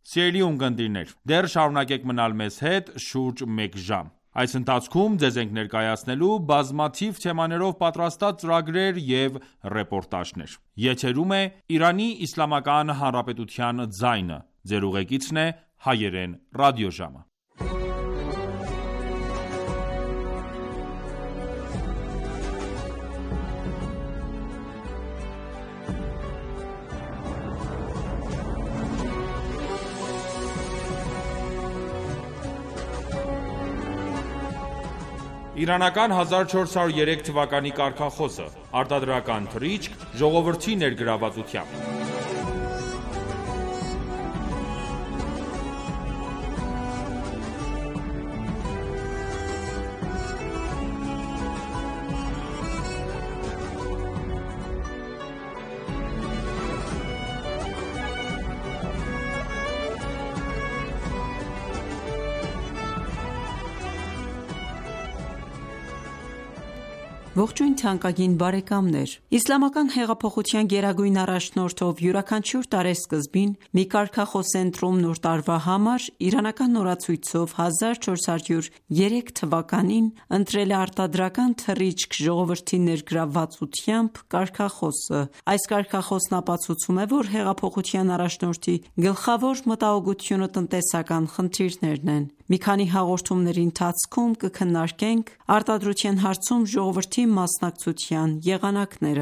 Սիրելի ունկնդիրներ, դեռ շարունակեք մնալ մեզ հետ շուրջ մեկ ժամ: Այս ընթացքում ձեզ ենք ներկայացնելու բազմաթիվ թեմաներով պատրաստած ծրագրեր և ռեպորտաժներ: Եթերում է Իրանի Իսլամական Հանրապետության ձայնը: Ձեր ուղեկիցն է Հայերեն ռադիոժամը: Իրանական 1403 թվականի կարգախոսը Արտադրական թռիչք՝ ժողովրդի ներգրավվածությամբ: Ողջույն թանկագին բարեկամներ: Իսլամական հեղափոխության գերագույն առաջնորդով յուրաքանչյուր տարեսկզբին մի կարգախոս է ընտրում նոր տարվա համար: Իրանական օրացույցով 1403 թվականին ընտրել է Արտադրական թռիչք՝ ժողովրդի ներգրավվածությամբ կարգախոսը: Այս կարգախոսն ապացուցում է, որ հեղափոխության առաջնորդի գլխավոր մտահոգությունը տնտեսական խնդիրներն են: Մի քանի հաղորդումների ընթացքում կքննարկենք արտադրության հարցում ժողովրդի մասնակցության եղանակները: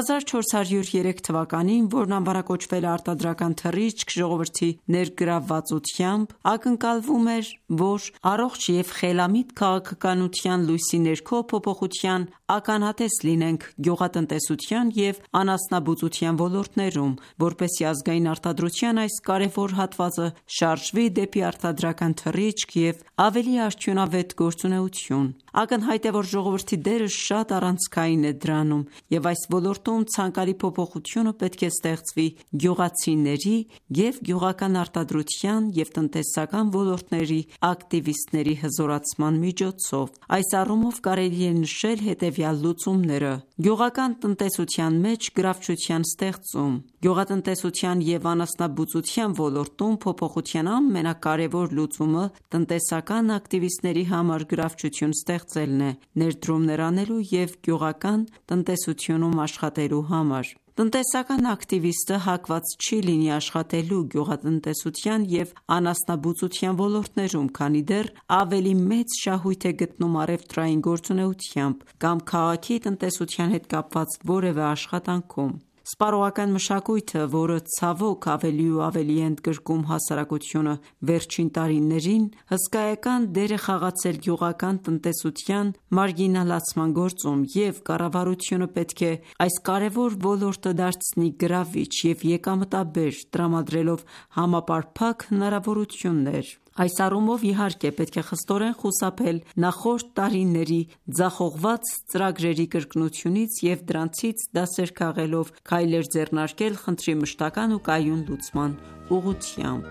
1403 թվականին, որն անվանակոչվել է Արտադրական թռիչք՝ ժողովրդի ներգրավվածությամբ, ակնկալվում էր, որ առողջ և խելամիտ քաղաքականության լույսի ներքո փոփոխության ականատես լինենք գյուղատնտեսության և անասնաբուծության ոլորտներում, որպեսզի ազգային արտադրության այս կարևոր հատվածը շարժվի դեպի արտադրական թռիչք և ավելի արդյունավետ գործունեություն: Ակնհայտ է, որ ժողովրդի դերը շատ առանցքային է դրանում և այս ոլորտում ցանկալի փոփոխությունը պետք է ստեղծվի գյուղացիների և գյուղական արտադրության և տնտեսական ոլորտների ակտիվիստների հզորացման միջոցով: Այս առումով կարելի է նշել հետևյալ լուծումները. Գյուղական տնտեսության մեջ գրավչության ստեղծում: Գյուղատնտեսության և անասնաբուծության ոլորտում փոփոխության ամենակարևոր լուծումը տնտեսական ակտիվիստների համար գրավչություն ստեղծելն է՝ ներդրումներ անելու և գյուղական տնտեսությունում աշխատելու համար: Տնտեսական ակտիվիստը հակված չի լինի աշխատելու գյուղատնտեսության և անասնաբուծության ոլորտներում, քանի դեռ ավելի մեծ շահույթ է գտնում առևտրային գործունեությամբ կամ քաղաքի տնտեսության հետ կապված որևէ աշխատանքում: Սպառողական մշակույթը, որը ցավոք ավելի ու ավելի է ընդգրկում հասարակությունը վերջին տարիներին, հսկայական դեր է խաղացել գյուղական տնտեսության մարգինալացման գործում և կառավարությունը պետք է այս կարևոր ոլորտը դարձնի գրավիչ և եկամտաբեր՝ տրամադրելով համապարփակ հնարավորություններ: Այս առումով, իհարկե, պետք է խստորեն խուսափել նախորդ տարիների ձախողված ծրագրերի կրկնությունից և դրանցից դասեր քաղելով քայլեր ձեռնարկել խնդրի մշտական ու կայուն լուծման ուղղությամբ: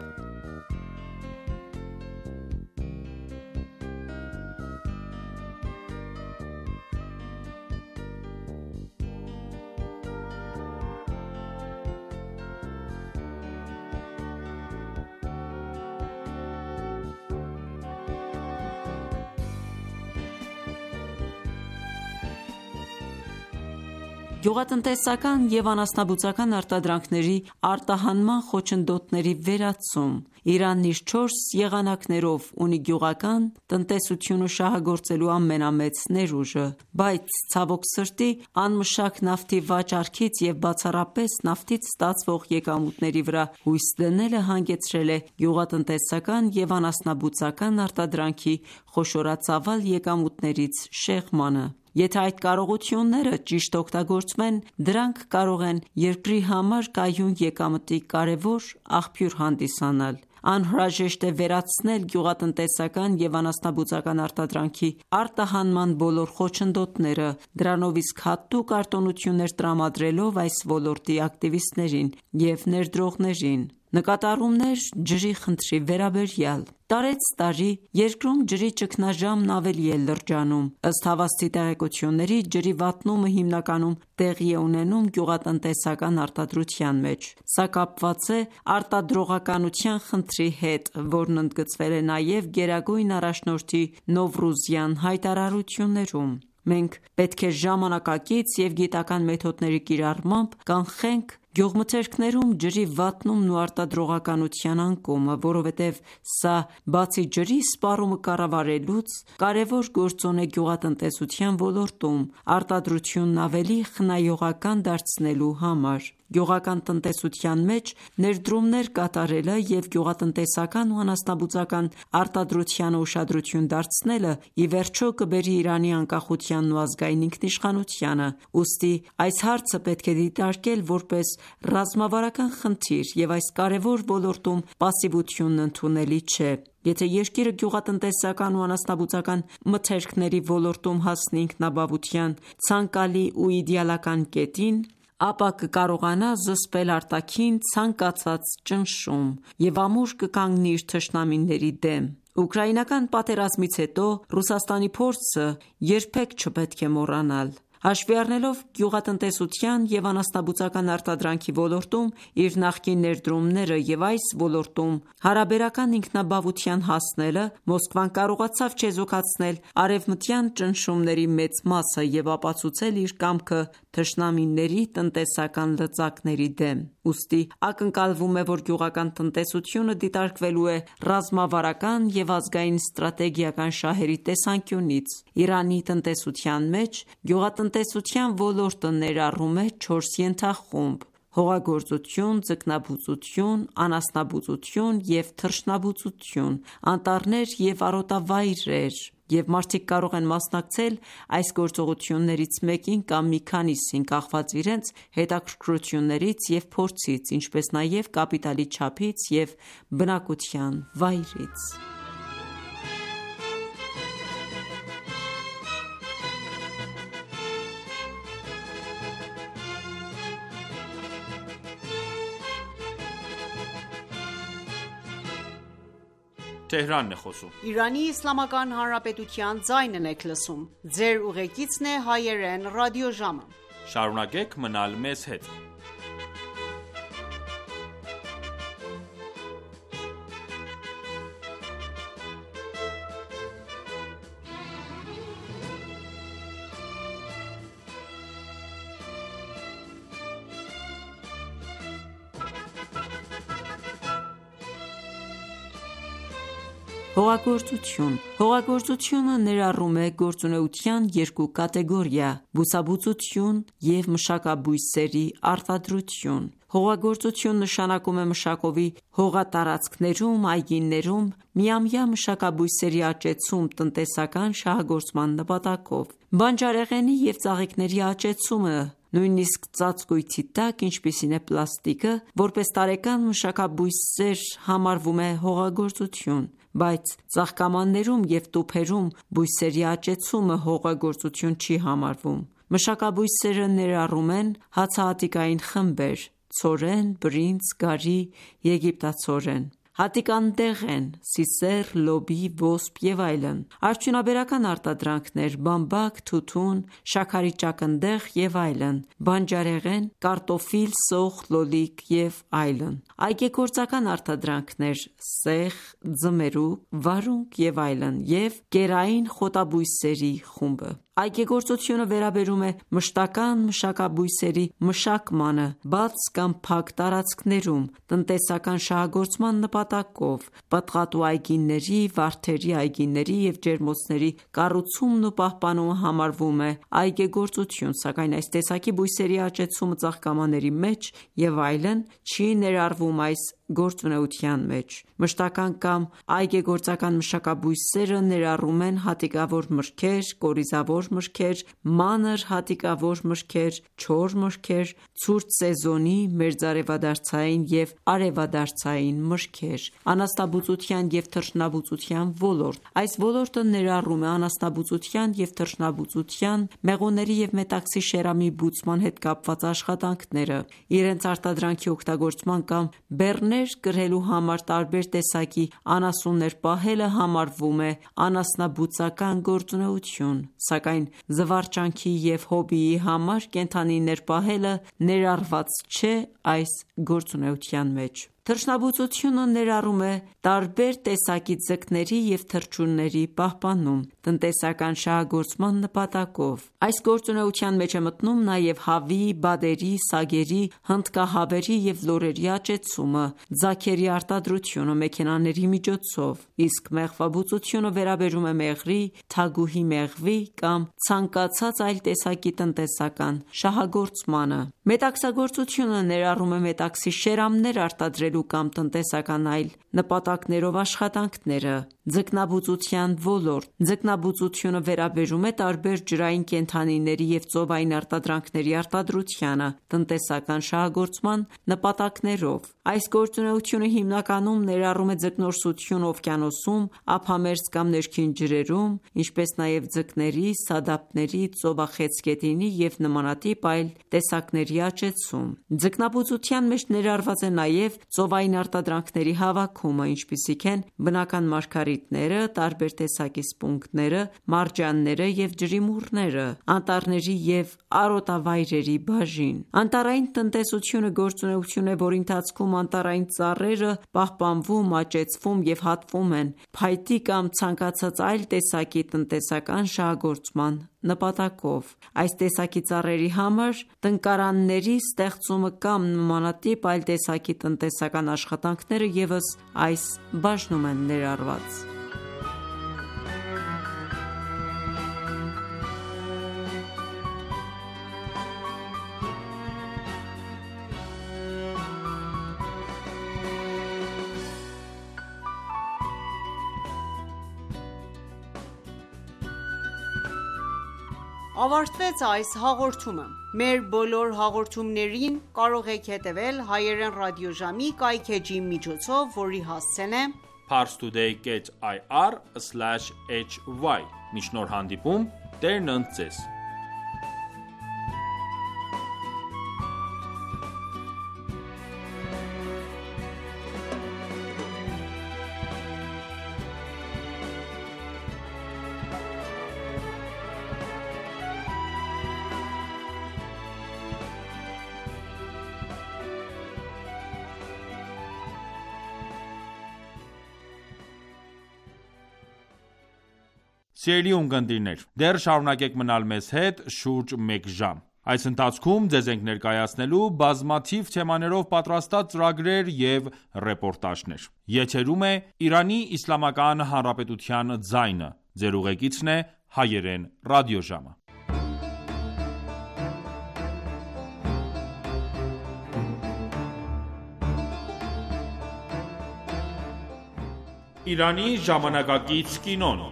Գյուղատնտեսական և անասնաբուծական արտադրանքների արտահանման խոչընդոտների վերացում: Իրանն իր 4 եղանակներով ունի գյուղական տնտեսությունը շահագործելու ամենամեծ ներուժը: Բայց, ցավոք սրտի, անմշակ նավթի վաճառքից և բացառապես նավթից ստացվող եկամուտների վրա հույս դնելը հանգեցրել է գյուղատնտեսական և անասնաբուծական արտադրանքի խոշորածավալ եկամուտներից շեղմանը: Եթե այդ կարողությունները ճիշտ օգտագործվեն, դրանք կարող են երկրի համար կայուն եկամտի կարևոր աղբյուր հանդիսանալ: Անհրաժեշտ է վերացնել գյուղատնտեսական և անասնաբուծական արտադրանքի արտահանման բոլոր խոչընդոտները, դրանով իսկ հատուկ արտոնություններ տրամադրելով այս ոլորտի ակտիվիստներին և ներդրողներին: Նկատառումներ ջրի խնդրի վերաբերյալ: տարեց տարի երկրում ջրի ճգնաժամն ավելի է լրջանում։ Ըստ հավաստի տեղեկությունների, ջրի վատնումը հիմնականում տեղի է ունենում գյուղատնտեսական արտադրության մեջ։ Սա կապված է արտադրողականության խնդրի հետ, որն ընդգծվել է նաև Գերագույն առաջնորդի նովրուզյան հայտարարություններում։ Մենք պետք է ժամանակակից և գիտական մեթոդների կիրառմամբ կանխենք գյուղմթերքներում ջրի վատնումն ու արտադրողականության անկումը, որովհետև սա բացի ջրի սպառումը կառավարելուց, կարևոր գործոն է գյուղատնտեսության ոլորտում արտադրությունն ավելի խնայողական դարձնելու համար։ Գյուղական տնտեսության մեջ ներդրումներ կատարելը և գյուղատնտեսական ու անասնաբուծական արտադրությանը ուշադրություն դարձնելը ի վերջո կբերի Իրանի անկախությանն ու ազգային ինքնիշխանությանը։ Ուստի այս հարցը պետք է դիտարկել որպես ռազմավարական խնդիր և այս կարևոր ոլորտում պասիվությունն ընդունելի չէ։ Եթե երկիրը գյուղատնտեսական ու անասնաբուծական մթերքների ոլորտում հասնի ինքնաբավության ցանկալի ու իդեալական կետին, ապա կկարողանա զսպել արտաքին ցանկացած ճնշում և ամուր կկանգնի իր թշնամիների դեմ։ Ուկրաինական պատերազմից հետո Ռուսաստանի փորձը երբեք չպետք է մոռանալ։ Հաշվի առնելով գյուղատնտեսության և անասնաբուծական արտադրանքի ոլորտում իր նախկին ներդրումները և այս ոլորտում հարաբերական ինքնաբավության հասնելը, Մոսկվան կարողացավ չեզոքացնել արևմտյան ճնշումների մեծ մասը և ապացուցել իր կամքը թշնամիների տնտեսական լծակների դեմ։ Ուստի ակնկալվում է, որ գյուղական տնտեսությունը դիտարկվելու է ռազմավարական և ազգային ստրատեգիական շահերի տեսանկյունից։ Իրանի տնտեսության մեջ գյուղատնտեսության ոլորտը ներառում է 4 ենթախումբ՝ հողագործություն, ձկնաբուծություն, անասնաբուծություն և թռչնաբուծություն, անտառներ և արոտավայրեր, և մարդիկ կարող են մասնակցել այս գործողություններից մեկին կամ մի քանիսին՝ կախված իրենց հետաքրքրություններից և փորձից, ինչպես նաև կապիտալի չափից և բնակության վայրից։ Շարունակեք մնալ մեզ հետ։ Հողագործություն։ Հողագործությունը ներառում է գործունեության երկու կատեգորիա՝ բուսաբուծություն և մշակաբույսերի արտադրություն։ Հողագործություն նշանակում է մշակովի հողատարածքներում, այգիներում միամյա մշակաբույսերի աճեցում տնտեսական շահագործման նպատակով։ Բանջարեղենի և ծաղիկների աճեցումը, նույնիսկ ծածկույթի տակ, ինչպիսին է պլաստիկը, որպես տարեկան մշակաբույսեր համարվում է հողագործություն, բայց ծաղկամաններում և տուփերում բույսերի աճեցումը հողագործություն չի համարվում։ Մշակաբույսերը ներառում են հացահատիկային խմբեր՝ ցորեն, բրինձ, գարի, եգիպտացորեն, հատիկանդեղեն, սիսեռ, լոբի, ոսպ և այլն, արդյունաբերական արտադրանքներ՝ բամբակ, թութուն, շաքարի ճակնդեղ և այլն, բանջարեղեն, կարտոֆիլ, սոխ, լոլիկ և այլն, այգեգործական արտադրանքներ՝ սեխ, ձմերուկ, վարունգ և այլն, և կերային խոտաբույսերի խումբը։ Այգեգործությունը վերաբերում է մշտական մշակաբույսերի մշակմանը բաց կամ փակ տարածքներում տնտեսական շահագործման նպատակով, պտղատու այգիների, վարդերի այգիների և ջերմոցների կառուցումն ու պահպանումը համարվում է այգեգործություն, սակայն այս տեսակի բույսերի աճեցումը ծաղկամանների մեջ և այլն չի ներառվում այս գործունեության մեջ։ Մշտական կամ այգեգործական մշակաբույսերը ներառում են հատիկավոր մրգեր, կորիզավոր մրգեր, մանր հատիկավոր մրգեր, չոր մրգեր, ցուրտ սեզոնի, մերձարևադարձային և արևադարձային մրգեր։ Անասնաբուծության և թռչնաբուծության ոլորտ։ Այս ոլորտը ներառում է անասնաբուծության և թռչնաբուծության, մեղուների և մետաքսի շերամի բուծման հետ կապված աշխատանքները, իրենց արտադրանքի օգտագործման կամ բեռներ բառեր կրելու համար տարբեր տեսակի անասուններ պահելը համարվում է անասնաբուծական գործունեություն, սակայն զվարճանքի և հոբբիի համար կենդանիներ պահելը ներառված չէ այս գործունեության մեջ։ Թռչնաբուծությունը ներառում է տարբեր տեսակի ձկների և թռչունների պահպանում, տնտեսական շահագործման նպատակով։ Այս գործունեության մեջ է մտնում նաև հավի, բադերի, սագերի, հնդկահավերի և լորերի աճեցումը, ձագերի արտադրությունը մեքենաների միջոցով, իսկ մեղվաբուծությունը վերաբերում է մեղրի, թագուհի մեղվի կամ ցանկացած այլ տեսակի տնտեսական շահագործմանը։ Մետաքսագործությունը ներառում է մետաքսի շերամներ արտադրելու կամ տնտեսական այլ նպատակներով աշխատանքները։ Ձկնաբուծության ոլորտ ձկնաբուծությունը վերաբերում է տարբեր ջրային կենդանիների և ծովային արտադրանքների արտադրությանը, տնտեսական շահագործման նպատակներով։ Այս գործունեությունը հիմնականում ներառում է ձկնորսություն օվկիանոսում, ափամերձ կամ ներքին ջրերում, ինչպես նաև ձկների, սադափների, ծովախեցգետինի և նմանատիպ այլ տեսակների աճեցում։ Ձկնաբուծության մեջ ներառված է նաև ծովային արտադրանքների հավաքումը, ինչպիսիք են բնական մարգարիտները, տարբեր տեսակի սպունգները, մարջանները և ջրիմուռները, անտառների և արոտավայրերի բաժին։ Անտառային տնտեսությունը գործունեություն է, որի ընթացքում անտառային ծառերը պահպանվում, աճեցվում և հատվում են փայտի կամ ցանկացած այլ տեսակի տնտեսական շահագործման նպատակով։ Այս տեսակի ծառերի համար տնկարանների ստեղծումը կամ նմանատիպ այլ տեսակի տնտեսական աշխատանքները ևս այս բաժնում են ներառված։ Ավարտվեց այս հաղորդումը։ Մեր բոլոր հաղորդումներին կարող եք հետևել հայերեն ռադիոժամի կայքէջի միջոցով, որի հասցեն է parstoday.ir/hy։ Մինչ նոր հանդիպում, Տերն ընդ ձեզ։ Սիրելի ունկնդիրներ, դեռ շարունակեք մնալ մեզ հետ շուրջ մեկ ժամ։ Այս ընթացքում ձեզ ենք ներկայացնելու բազմաթիվ թեմաներով պատրաստած ծրագրեր և ռեպորտաժներ։ Եթերում է Իրանի Իսլամական Հանրապետության ձայնը։ Ձեր ուղեկիցն է հայերեն ռադիոժամը։ Իրանի ժամանակակից կինոն։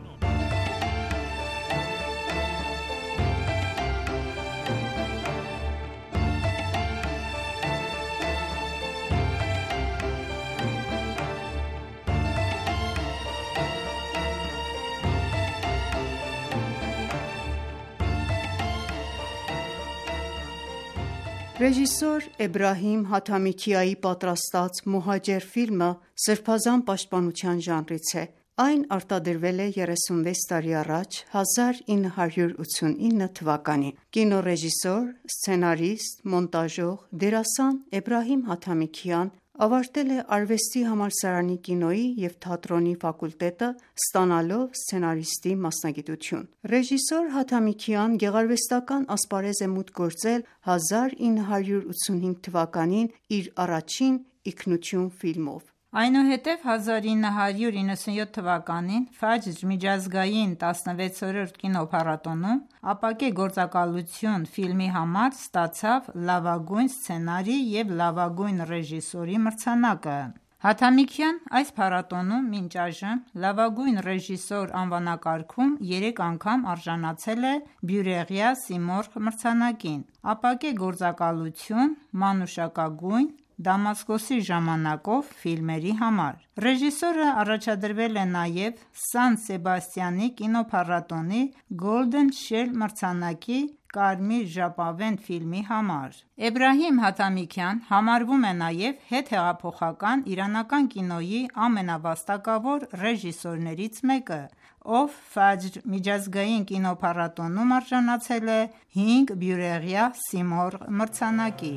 Ռեժիսոր Էբրահիմ Հաթամիքիայի պատրաստած «Մոհաջեր» ֆիլմը սրբազան պաշտպանության ժանրից է։ Այն արտադրվել է 36 տարի առաջ՝ 1989 թվականին։ Կինոռեժիսոր, սցենարիստ, մոնտաժող, դերասան Էբրահիմ Հաթամիքիան ավարտել է Արվեստի համալսարանի կինոյի և թատրոնի ֆակուլտետը, ստանալով սցենարիստի մասնագիտություն։ Ռեժիսոր Հաթամիքիան գեղարվեստական ասպարեզ է մուտք գործել 1985 թվականին իր առաջին «Ինքնություն» ֆիլմով։ Այնուհետև 1997 թվականին «Ֆաջր» միջազգային 16-րդ կինոփառատոնում «Ապակե գործակալություն» ֆիլմի համար ստացավ լավագույն սցենարի և լավագույն ռեժիսորի մրցանակը։ Հաթամիքյան այս փառատոնում մինչ այժմ լավագույն ռեժիսոր անվանակարգում 3 անգամ արժանացել է Բյուրեղյա Սիմորղ մրցանակին, «Ապակե գործակալություն», մանուշակագույն, «Դամասկոսի ժամանակով» ֆիլմերի համար։ Ռեժիսորը առաջադրվել է նաև Սան Սեբաստիանի կինոփառատոնի Golden Shell մրցանակի Կարմիր ժապավեն ֆիլմի համար։ Էբրահիմ Հաթամիկյան համարվում է նաև հետհեղափոխական իրանական կինոյի ամենավաստակավոր ռեժիսորներից մեկը, ով «Ֆաջր» միջազգային կինոփառատոնում արժանացել է 5 բյուրեղյա Սիմորղ մրցանակի։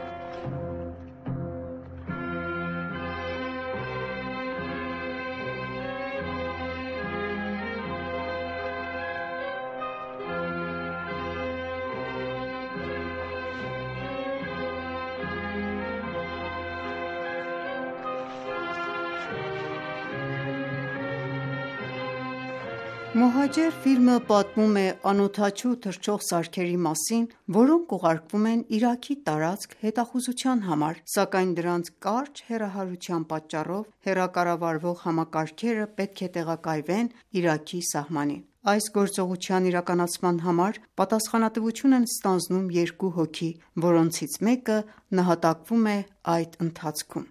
Մոհաջեր ֆիլմը պատմում է անօդաչու թռչող սարքերի մասին, որոնք ուղարկվում են Իրաքի տարածք հետախուզության համար, սակայն դրանց կարճ հեռահարության պատճառով հեռակառավարվող համակարգերը պետք է տեղակայվեն Իրաքի սահմանին։ Այս գործողության իրականացման համար պատասխանատվություն են ստանձնում 2 հոգի, որոնցից մեկը նահատակվում է այդ ընթացքում։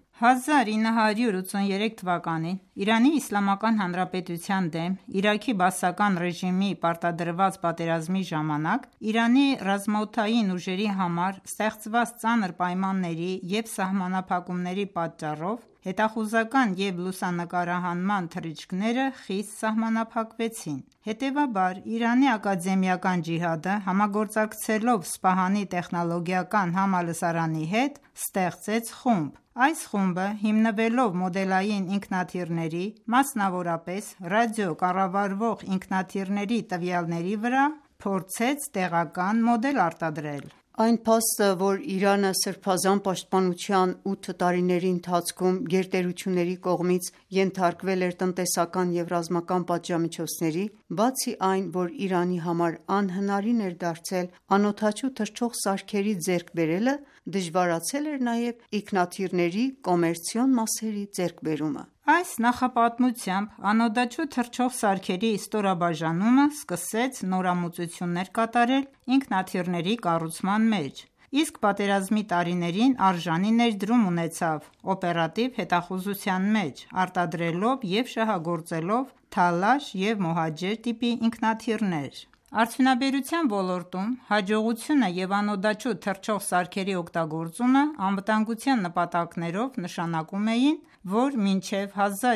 1983 թվականին Իրանի Իսլամական Հանրապետության դեմ Իրաքի բաասական ռեժիմի պարտադրված պատերազմի ժամանակ Իրանի ռազմաօդային ուժերի համար ստեղծված ծանր պայմանների և սահմանափակումների պատճառով հետախուզական և լուսանկարահանման թռիչքները խիստ սահմանափակվեցին։ Հետևաբար, Իրանի ակադեմիական ջիհադը համագործակցելով Սպահանի տեխնոլոգիական համալսարանի հետ ստեղծեց խումբ։ Այս խումբը հիմնվելով մոդելային ինքնաթիռների, մասնավորապես ռադիոկառավարվող ինքնաթիռների տվյալների վրա, փորձեց տեղական մոդել արտադրել։ Այն փաստը, որ Իրանը սրբազան պաշտպանության 8 տարիների ընթացքում գերտերությունների կողմից ենթարկվել էր տնտեսական և ռազմական պատժամիջոցների, բացի այն, որ Իրանի համար անհնարին էր դարձել անօդաչու թռչող սարքերի ձեռք բերելը, դժվարացել էր նաև ինքնաթիռների կոմերցիոն մասերի ձեռքբերումը։ Այս նախապատմությամբ անօդաչու թռչող սարքերի ստորաբաժանումը սկսեց նորամուծություններ կատարել ինքնաթիռների կառուցման մեջ, իսկ պատերազմի տարիներին արժանի ներդրում ունեցավ օպերատիվ հետախուզության մեջ, արտադրելով և շահագործելով «Թալաշ» և «Մոհաջեր» տիպի ինքնաթիռներ։ Արդյունաբերության ոլորտում հաջողությունը և անօդաչու թռչող սարքերի օգտագործումը անվտանգության նպատակներով նշանակում էին, որ մինչև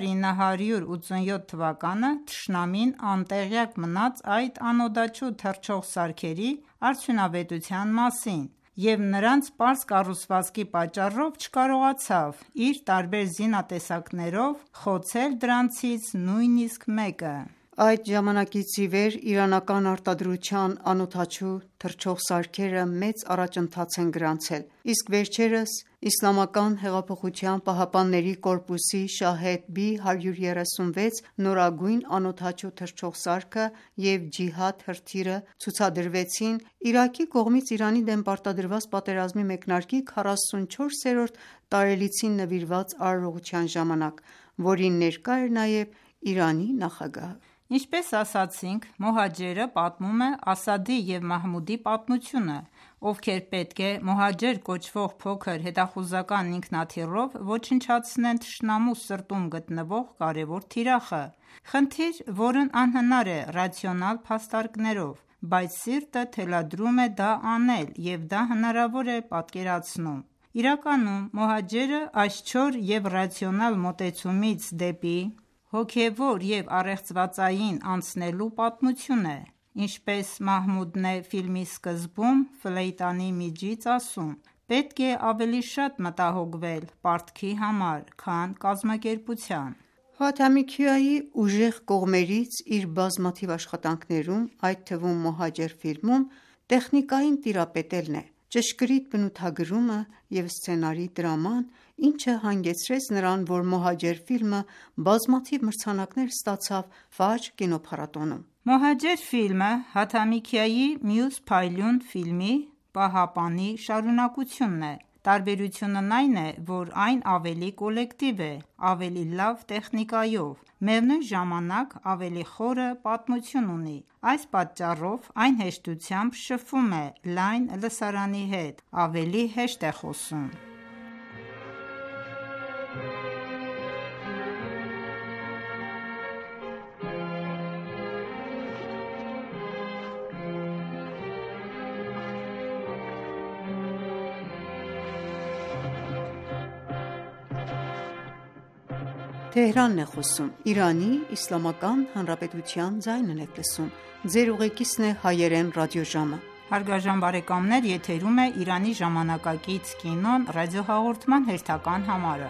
1987 թվականը թշնամին անտեղյակ մնաց այդ անօդաչու թռչող սարքերի արդյունավետության մասին և նրանց պարզ կառուցվածքի պատճառով չկարողացավ իր տարբեր զինատեսակներով խոցել դրանցից նույնիսկ մեկը։ Այդ ժամանակից ի վեր իրանական արտադրության անօդաչու թռչող սարքերը մեծ առաջընթաց են գրանցել, իսկ վերջերս ԻՀՊԿ-ի Շահեդ-B136 նորագույն անօդաչու թռչող սարքը և Ջիհադ հրթիռը ցուցադրվեցին Իրաքի կողմից Իրանի դեմ պարտադրված պատերազմի մեկնարկի 44-րդ տարելիցին նվիրված արարողության ժամանակ, որին ներկա էր նաև Իրանի նախագահը։ Ինչպես ասացինք, Մոհաջերը պատմում է Ասադի և Մահմուդի պատմությունը, ովքեր պետք է Մոհաջեր կոչվող փոքր հետախուզական ինքնաթիռով ոչնչացնեն թշնամու սրտում գտնվող կարևոր թիրախը, խնդիր, որն անհնար է ռացիոնալ փաստարկներով, բայց սիրտը թելադրում է դա անել և դա հնարավոր է պատկերացնում։ Իրականում Մոհաջերը այսչոր և ռացիոնալ մոտեցումից դեպի հոգևոր և առեղծվածային անցնելու պատմություն է, ինչպես Մահմուդն է ֆիլմի սկզբում ֆլեյտանի միջից ասում. «Պետք է ավելի շատ մտահոգվել պարտքի համար, քան կազմակերպության»։ Հաթամի ուժեղ կողմերից իր բազմաթիվ աշխատանքներում, այդ թվում Մոհաջեր ֆիլմում, տեխնիկային տիրապետելն է, ճշգրիտ բնութագրումը և սցենարի դրաման, ինչը հանգեցրեց նրան, որ Մոհաջեր ֆիլմը բազմաթիվ մրցանակներ ստացավ Ֆաջր կինոփառատոնում։ Մոհաջեր ֆիլմը Հաթամի մյուս փայլուն ֆիլմի՝ «Պահապանի» շարունակությունն է։ Տարբերությունն այն է, որ այն ավելի կոլեկտիվ է, ավելի լավ տեխնիկայով, միևնույն ժամանակ ավելի խորը պատմություն ունի։ Այս պատճառով այն հեշտությամբ շփվում է լայն լսարանի հետ, ավելի հեշտ է խոսում։ Իրանի ժամանակակից կինոն ռադիոհաղորդման հերթական համարը։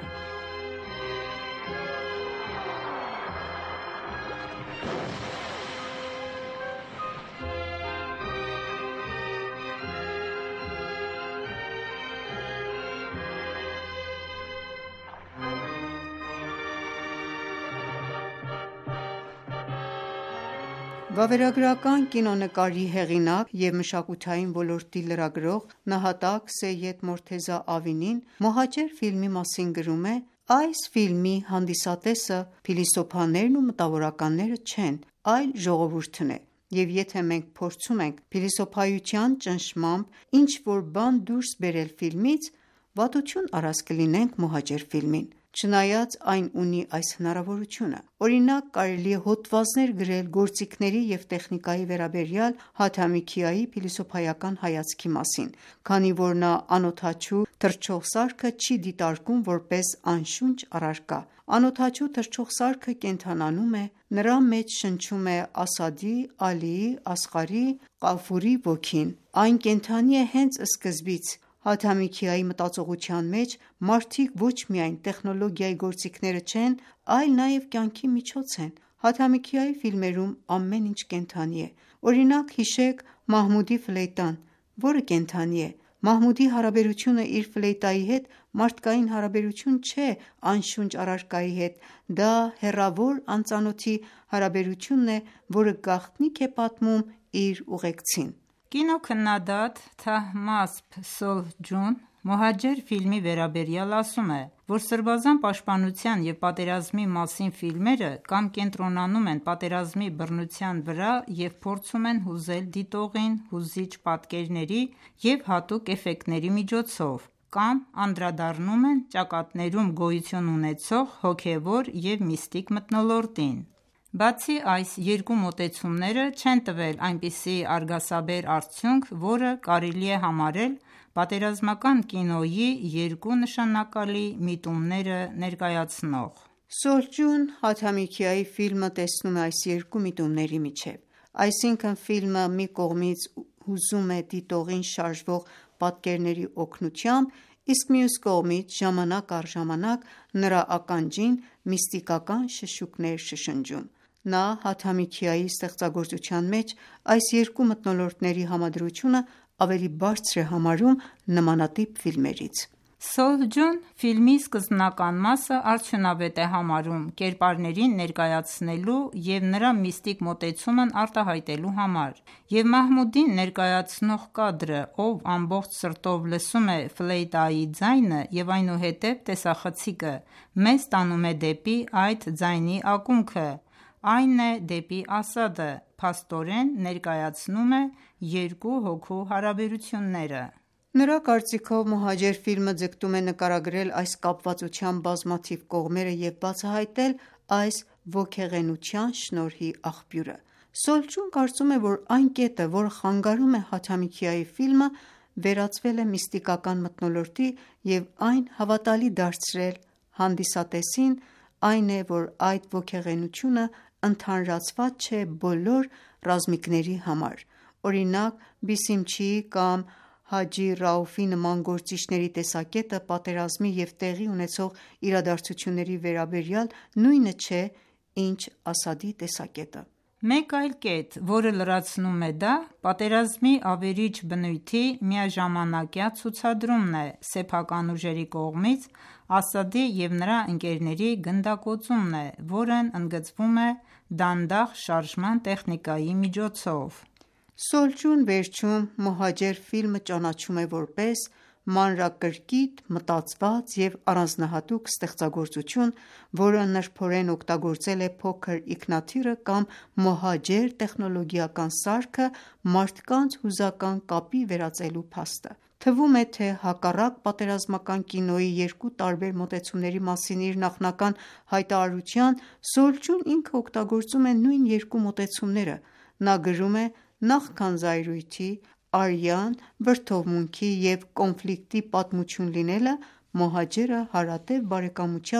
Վավերագրական կինոնկարի հեղինակ և մշակութային ոլորտի լրագրող նահատակ Սեյեդ Մորթեզա Ավինին «Մոհաջեր» ֆիլմի մասին գրում է. «Այս ֆիլմի հանդիսատեսը փիլիսոփաներն ու մտավորականները չեն, այլ ժողովուրդն է, և եթե մենք փորձում ենք փիլիսոփայության ճնշմամբ ինչ-որ բան դուրս բերել ֆիլմից, վատություն առած կլինենք «Մոհաջեր» ֆիլմին, չնայած այն ունի այս հնարավորությունը: Օրինակ, կարելի է հոդվածներ գրել գործիքների և տեխնիկայի վերաբերյալ Հաթամի Քիայի փիլիսոփայական հայացքի մասին, քանի որ նա անօդաչու թռչող սարքը չի դիտարկում որպես անշունչ առարկա: Անօդաչու թռչող սարքը կենդանանում է, նրա մեջ շնչում է Ասադի, Ալիի, Ասղարի, Ղաֆուրի ոգին: Այն կենդանի է հենց սկզբից: Հաթամի Քիայի մտածողության մեջ մարդիկ ոչ միայն տեխնոլոգիայի գործիքները չեն, այլ նաև կյանքի միջոց են: Հաթամի Քիայի ֆիլմերում ամեն ինչ կենդանի է: Օրինակ հիշեք Մահմուդի ֆլեյտան, որը կենդանի է: Մահմուդի հարաբերությունը իր ֆլեյտայի հետ մարդկային հարաբերություն չէ անշունչ առարկայի հետ, դա հեռավոր անծանոթի հարաբերությունն է, որը գաղտնիք է պատմում իր ուղեկցին»: Կինոքննադատ Թահմասփ Սոլհջուն «Մոհաջեր» ֆիլմի վերաբերյալ ասում է, որ սրբազան պաշտպանության և պատերազմի մասին ֆիլմերը կամ կենտրոնանում են պատերազմի բռնության վրա և փորձում են հուզել դիտողին հուզիչ պատկերների և հատուկ էֆեկտների միջոցով, կամ անդրադառնում են ճակատներում գոյություն ունեցող հոգևոր և միստիկ մթնոլորտին: Բացի այս երկու մոտեցումները չեն տվել այնպիսի արգասաբեր արդյունք, որը կարելի է համարել պատերազմական կինոյի երկու նշանակալի միտումները ներկայացնող: Սոլհջուն Հաթամի Քիայի ֆիլմը տեսնում է այս երկու միտումների միջև: Այսինքն ֆիլմը մի կողմից հուզում է դիտողին շարժվող պատկերների օգնությամբ, իսկ մյուս կողմից ժամանակ առ ժամանակ նրա ականջին միստիկական շշուկներ շշնջում: Նա Հաթամի Քիայի ստեղծագործության մեջ այս երկու մթնոլորտների համադրությունը ավելի բարձր է համարում նմանատիպ ֆիլմերից: Սոլհջուն ֆիլմի սկզբնական մասը արդյունավետ է համարում կերպարներին ներկայացնելու և նրա միստիկ մոտեցումն արտահայտելու համար, և Մահմուդին ներկայացնող կադրը, ով ամբողջ սրտով լսում է ֆլեյտայի ձայնը և այնուհետև տեսախցիկը մեզ տանում է դեպի այդ ձայնի ակունքը, այն է դեպի Ասադը, փաստորեն ներկայացնում է երկու հոգու հարաբերությունները: Նրա կարծիքով «Մոհաջեր» ֆիլմը ձգտում է նկարագրել այս կապվածության բազմաթիվ կողմերը և բացահայտել այս ոգեղենության շնորհի աղբյուրը: Սոլհջուն կարծում է, որ այն կետը, որը խանգարում է Հաթամի Քիայի ֆիլմը վերածվել է միստիկական մթնոլորտի և այն հավատալի դարձրել հանդիսատեսին, այն է, որ այդ ոգեղենությունը ընդհանրացված չէ բոլոր ռազմիկների համար: Օրինակ Բիսիմչիի կամ Հաջի Ռաուֆի նման գործիչների տեսակետը պատերազմի և տեղի ունեցող իրադարձությունների վերաբերյալ նույնը չէ, ինչ Ասադի տեսակետը: Մեկ այլ կետ, որը լրացնում է դա, պատերազմի ավերիչ բնույթի միաժամանակյա ցուցադրումն է սեփական ուժերի կողմից Ասադի և նրա ընկերների գնդակոծումն է, որն ընդգծվում է դանդաղ շարժման տեխնիկայի միջոցով: Սոլհջուն վերջում «Մոհաջեր» ֆիլմը ճանաչում է որպես մանրակրկիտ մտածված և առանձնահատուկ ստեղծագործություն, որը նրբորեն օգտագործել է փոքր ինքնաթիռը կամ մոհաջեր տեխնոլոգիական սարքը մարդկանց հուզական կապի վերածելու փաստը: Թվում է, թե հակառակ պատերազմական կինոյի երկու տարբեր մոտեցումների մասին իր նախնական հայտարարության, Սոլհջուն ինքը օգտագործում է նույն երկու մոտեցումները: Նա գրում է. «Նախքան զայրույթի, արյան, վրդովմունքի և կոնֆլիկտի պատմություն լինելը, Մոհաջերը հարատև բարեկամության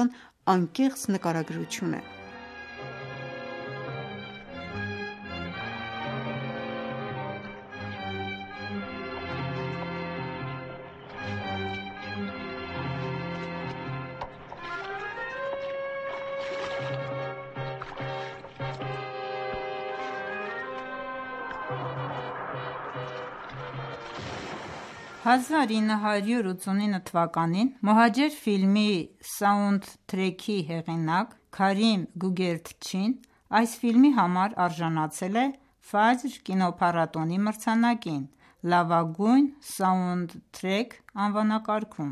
անկեղծ նկարագրություն է։ «1989 թվականին Մոհաջեր» ֆիլմի սաունդթրեքի հեղինակ Քարիմ Գուգերտչին այս ֆիլմի համար արժանացել է «Ֆաջր» կինոփառատոնի մրցանակին «Լավագույն սաունդթրեք» անվանակարգում։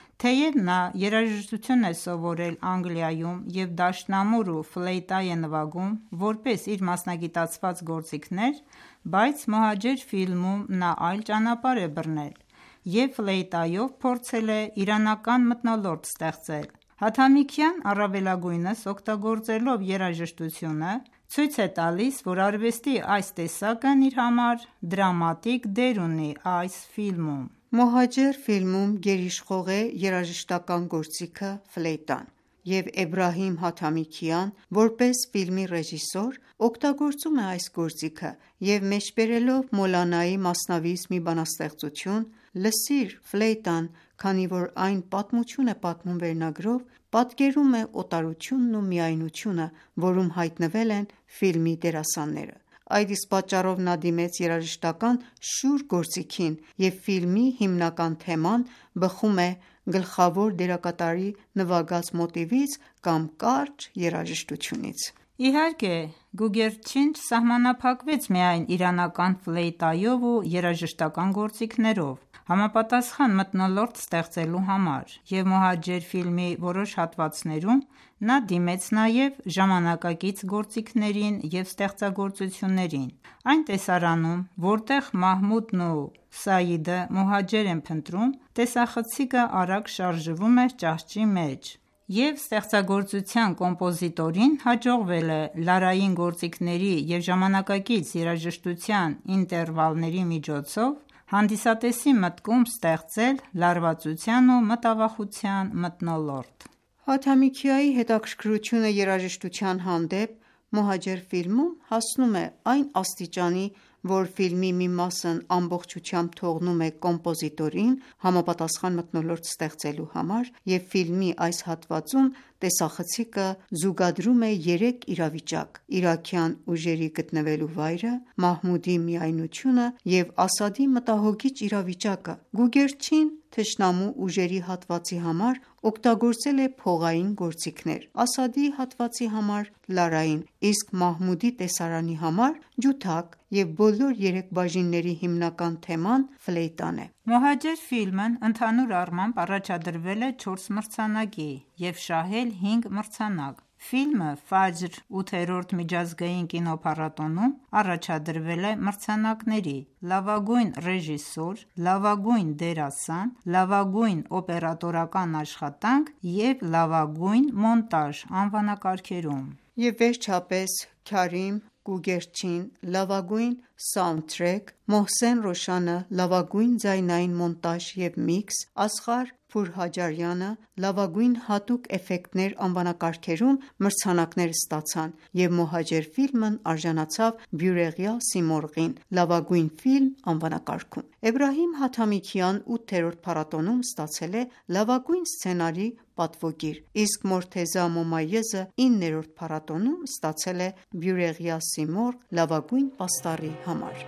Թեև նա երաժշտություն է սովորել Անգլիայում և դաշնամուր ու ֆլեյտա է նվագում որպես իր մասնագիտացված գործիքներ, բայց «Մոհաջեր» ֆիլմում նա այլ ճանապարհ է բռնել և ֆլեյտայով փորձել է իրանական մթնոլորտ ստեղծել։ Հաթամիքյան առավելագույնս օգտագործելով երաժշտությունը, ցույց է տալիս, որ արվեստի այս տեսակն իր համար դրամատիկ դեր ունի այս ֆիլմում։ «Մոհաջեր» ֆիլմում գերիշխող է երաժշտական գործիքը ֆլեյտան, և Էբրահիմ Հաթամիքյան, որպես ֆիլմի ռեժիսոր, օգտագործում է այս գործիքը և մեջբերելով Մոլանայի «Մասնավից» մի բանաստեղծություն «Լսիր ֆլեյտան, քանի որ այն պատմություն է պատմում» վերնագրով, պատկերում է օտարությունն ու միայնությունը, որում հայտնվել են ֆիլմի դերասանները։ Այդ իսկ պատճառով նա դիմեց երաժշտական շուռ գործիքին, և ֆիլմի հիմնական թեման բխում է գլխավոր դերակատարի նվագած մոտիվից կամ կարճ երաժշտությունից։ Իհարկե, Գուգերտչին չսահմանափակվեց միայն իրանական ֆլեյտայով ու երաժշտական գործիքներով համապատասխան մթնոլորտ ստեղծելու համար, և «Մոհաջեր» ֆիլմի որոշ հատվածներում նա դիմեց նաև ժամանակակից գործիքներին և ստեղծագործություններին։ Այն տեսարանում, որտեղ Մահմուդն ու Սաիդը մոհաջեր են փնտրում, տեսախցիկը արագ շարժվում է ճահճի մեջ, և ստեղծագործության կոմպոզիտորին հաջողվել է լարային գործիքների և ժամանակակից երաժշտության ինտերվալների միջոցով հանդիսատեսի մտքում ստեղծել լարվածության ու մտավախության մթնոլորտ։ Հաթամիքյայի հետաքրքրությունը երաժշտության հանդեպ «Մոհաջեր» ֆիլմում հասնում է այն աստիճանի, որ ֆիլմի մի մասն ամբողջությամբ թողնում է կոմպոզիտորին համապատասխան մթնոլորտ ստեղծելու համար, և ֆիլմի այս հատվածում տեսախցիկը զուգադրում է երեք իրավիճակ՝ իրաքյան ուժերի գտնվելու վայրը, Մահմուդի միայնությունը և Ասադի մտահոգիչ իրավիճակը։ Գուգերտչին թշնամու ուժերի հատվածի համար օգտագործել է փողային գործիքներ, Ասադի հատվածի համար՝ լարային, իսկ Մահմուդի տեսարանի համար՝ ջութակ, և բոլոր երեք բաժինների հիմնական թեման ֆլեյտան է։ «Մոհաջեր» ֆիլմն ընդհանուր առմամբ առաջադրվել է 4 մրցանակի և շահել 5 մրցանակ։ Ֆիլմը «Ֆաջր» 8-րդ միջազգային կինոփառատոնում առաջադրվել է մրցանակների «Լավագույն ռեժիսոր», «Լավագույն դերասան», «Լավագույն օպերատորական աշխատանք» և «Լավագույն մոնտաժ» անվանակարգերում։ Եվ վերջապես Քարիմ Գուգերտչին լավագույն սաունդթրեք, Մոհսեն Ռոշանը լավագույն ձայնային մոնտաժ և միքս, Ասղար Փուրհաջարյանը լավագույն հատուկ էֆեկտներ անվանակարգերում մրցանակներ ստացան, և «Մոհաջեր» ֆիլմն արժանացավ Բյուրեղյա Սիմորղին լավագույն ֆիլմ անվանակարգում։ Էբրահիմ Հաթամիքյան 8-րդ փառատոնում ստացել է լավագույն սցենարի պատվոգիր, իսկ Մորթեզա Մոմայեզը 9-րդ փառատոնում ստացել է Բյուրեղյա Սիմորղ լավագույն պաստառի համար։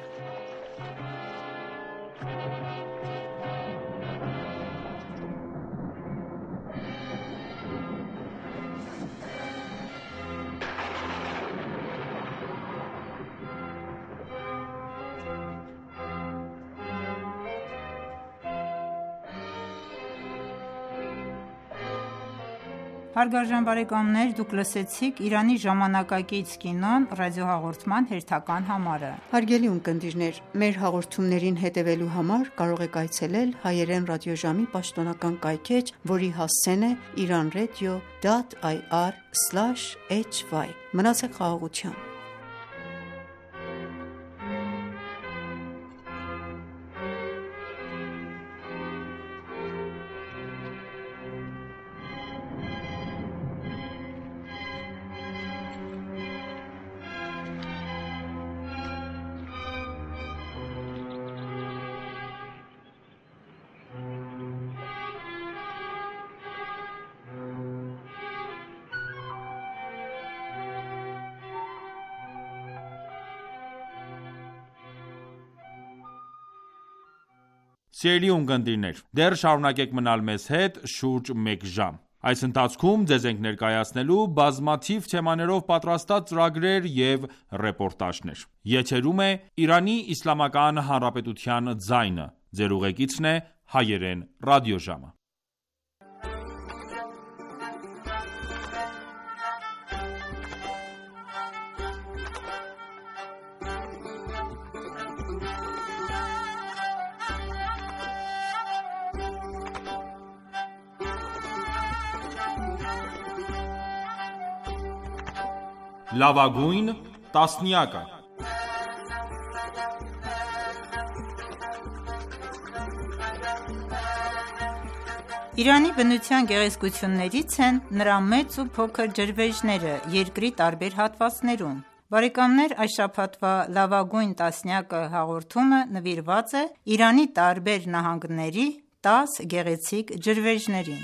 Հարգարժան բարեկամներ, դուք լսեցիք «Իրանի ժամանակակից կինոն» ռադիոհաղորդման հերթական համարը։ Հարգելի ունկնդիրներ, մեր հաղորդումներին հետևելու համար կարող եք այցելել հայերեն ռադիոժամի պաշտոնական կայքէջ, որի հասցեն է iranradio.ir/hy։ Մնացեք խաղաղությամբ։ Սիրելի ունկնդիրներ, դեռ շարունակեք մնալ մեզ հետ շուրջ մեկ ժամ։ Այս ընթացքում ձեզ ենք ներկայացնելու բազմաթիվ թեմաներով պատրաստած ծրագրեր և ռեպորտաժներ։ Եթերում է Իրանի Իսլամական Հանրապետության ձայնը։ Ձեր ուղեկիցն է Հայերեն ռադիոժամը։ Լավագույն տասնյակը։ Իրանի բնության գեղեցկություններից են նրա մեծ ու փոքր ջրվեժները երկրի տարբեր հատվածներում։ Բարեկամներ, այս շաբաթվա լավագույն տասնյակը հաղորդումը նվիրված է Իրանի տարբեր նահանգների 10 գեղեցիկ ջրվեժներին։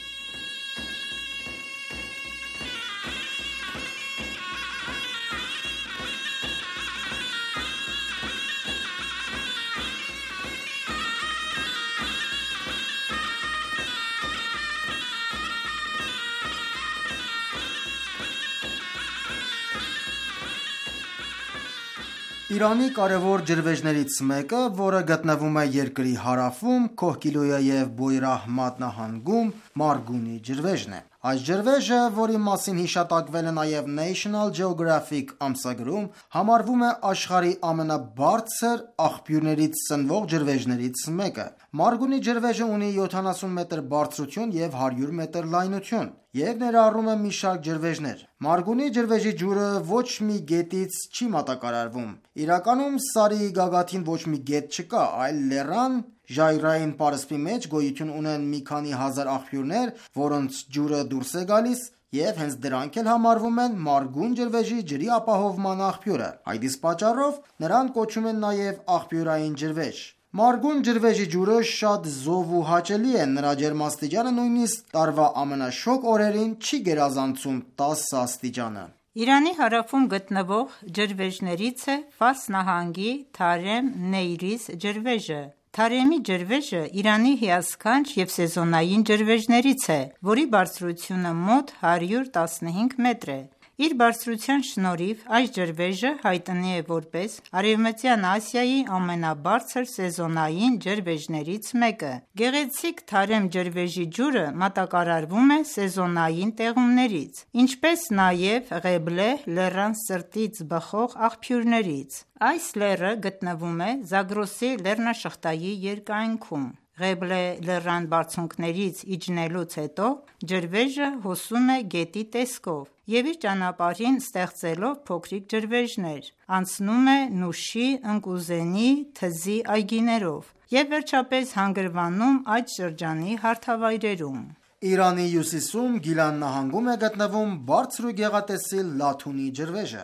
Իրանի կարևոր ջրվեժներից մեկը, որը գտնվում է երկրի հարավում, Քոհգիլույե և Բույր-Ահմադ նահանգում, Մարգունի ջրվեժն է։ Այս ջրվեժը, որի մասին հիշատակվել է նաև National Geographic ամսագրում, համարվում է աշխարհի ամենաբարձր աղբյուրներից սնվող ջրվեժներից մեկը։ Մարգունի ջրվեժը ունի 70 մետր բարձրություն և 100 մետր լայնություն և ներառում է մի շարք ջրվեժներ։ Մարգունի ջրվեժի ջուրը ոչ մի գետից չի մատակարարվում։ Իրականում Սարի գագաթին ոչ մի գետ չկա, այլ լեռան ժայռային պարսպի մեջ գոյություն ունեն մի քանի հազար աղբյուրներ, որոնց ջուրը դուրս է գալիս, և հենց դրանք էլ համարվում են Մարգուն ջրվեժի ջրի ապահովման աղբյուրը։ Այդ իսկ պատճառով նրան կոչում են նաև աղբյուրային ջրվեժ։ Մարգուն ջրվեժի ջուրը շատ զով ու հաճելի է, նրա ջերմաստիճանը նույնիսկ տարվա ամենաշոգ օրերին չի գերազանցում 10 աստիճանը։ Իրանի հարավում գտնվող ջրվեժներից է Ֆարս նահանգի Թարեմ Նեյրիզ ջրվեժը։ Թարեմի ջրվեժը Իրանի հիասքանչ և սեզոնային ջրվեժներից է, որի բարձրությունը մոտ 115 մետր է։ Իր բարձրության շնորհիվ այս ջրվեժը հայտնի է որպես Արևմտյան Ասիայի ամենաբարձր սեզոնային ջրվեժներից մեկը։ Գեղեցիկ Թարեմ ջրվեժի ջուրը մատակարարվում է սեզոնային տեղումներից, ինչպես նաև Ղեբլե լեռան սրտից բխող աղբյուրներից։ Այս լեռը գտնվում է Զագրոսի լեռնաշղթայի երկայնքում։ Ղեբլե լեռան բարձունքներից իջնելուց հետո ջրվեժը հոսում է գետի տեսքով և իր ճանապարհին ստեղծելով փոքրիկ ջրվեժներ, անցնում է Նուշի, Ընկուզենի, Թզի այգիներով և վերջապես հանգրվանում այդ շրջանի հարթավայրերում։ Իրանի հյուսիսում Գիլան նահանգում է գտնվում բարձր ու գեղատեսիլ Լաթունի ջրվեժը։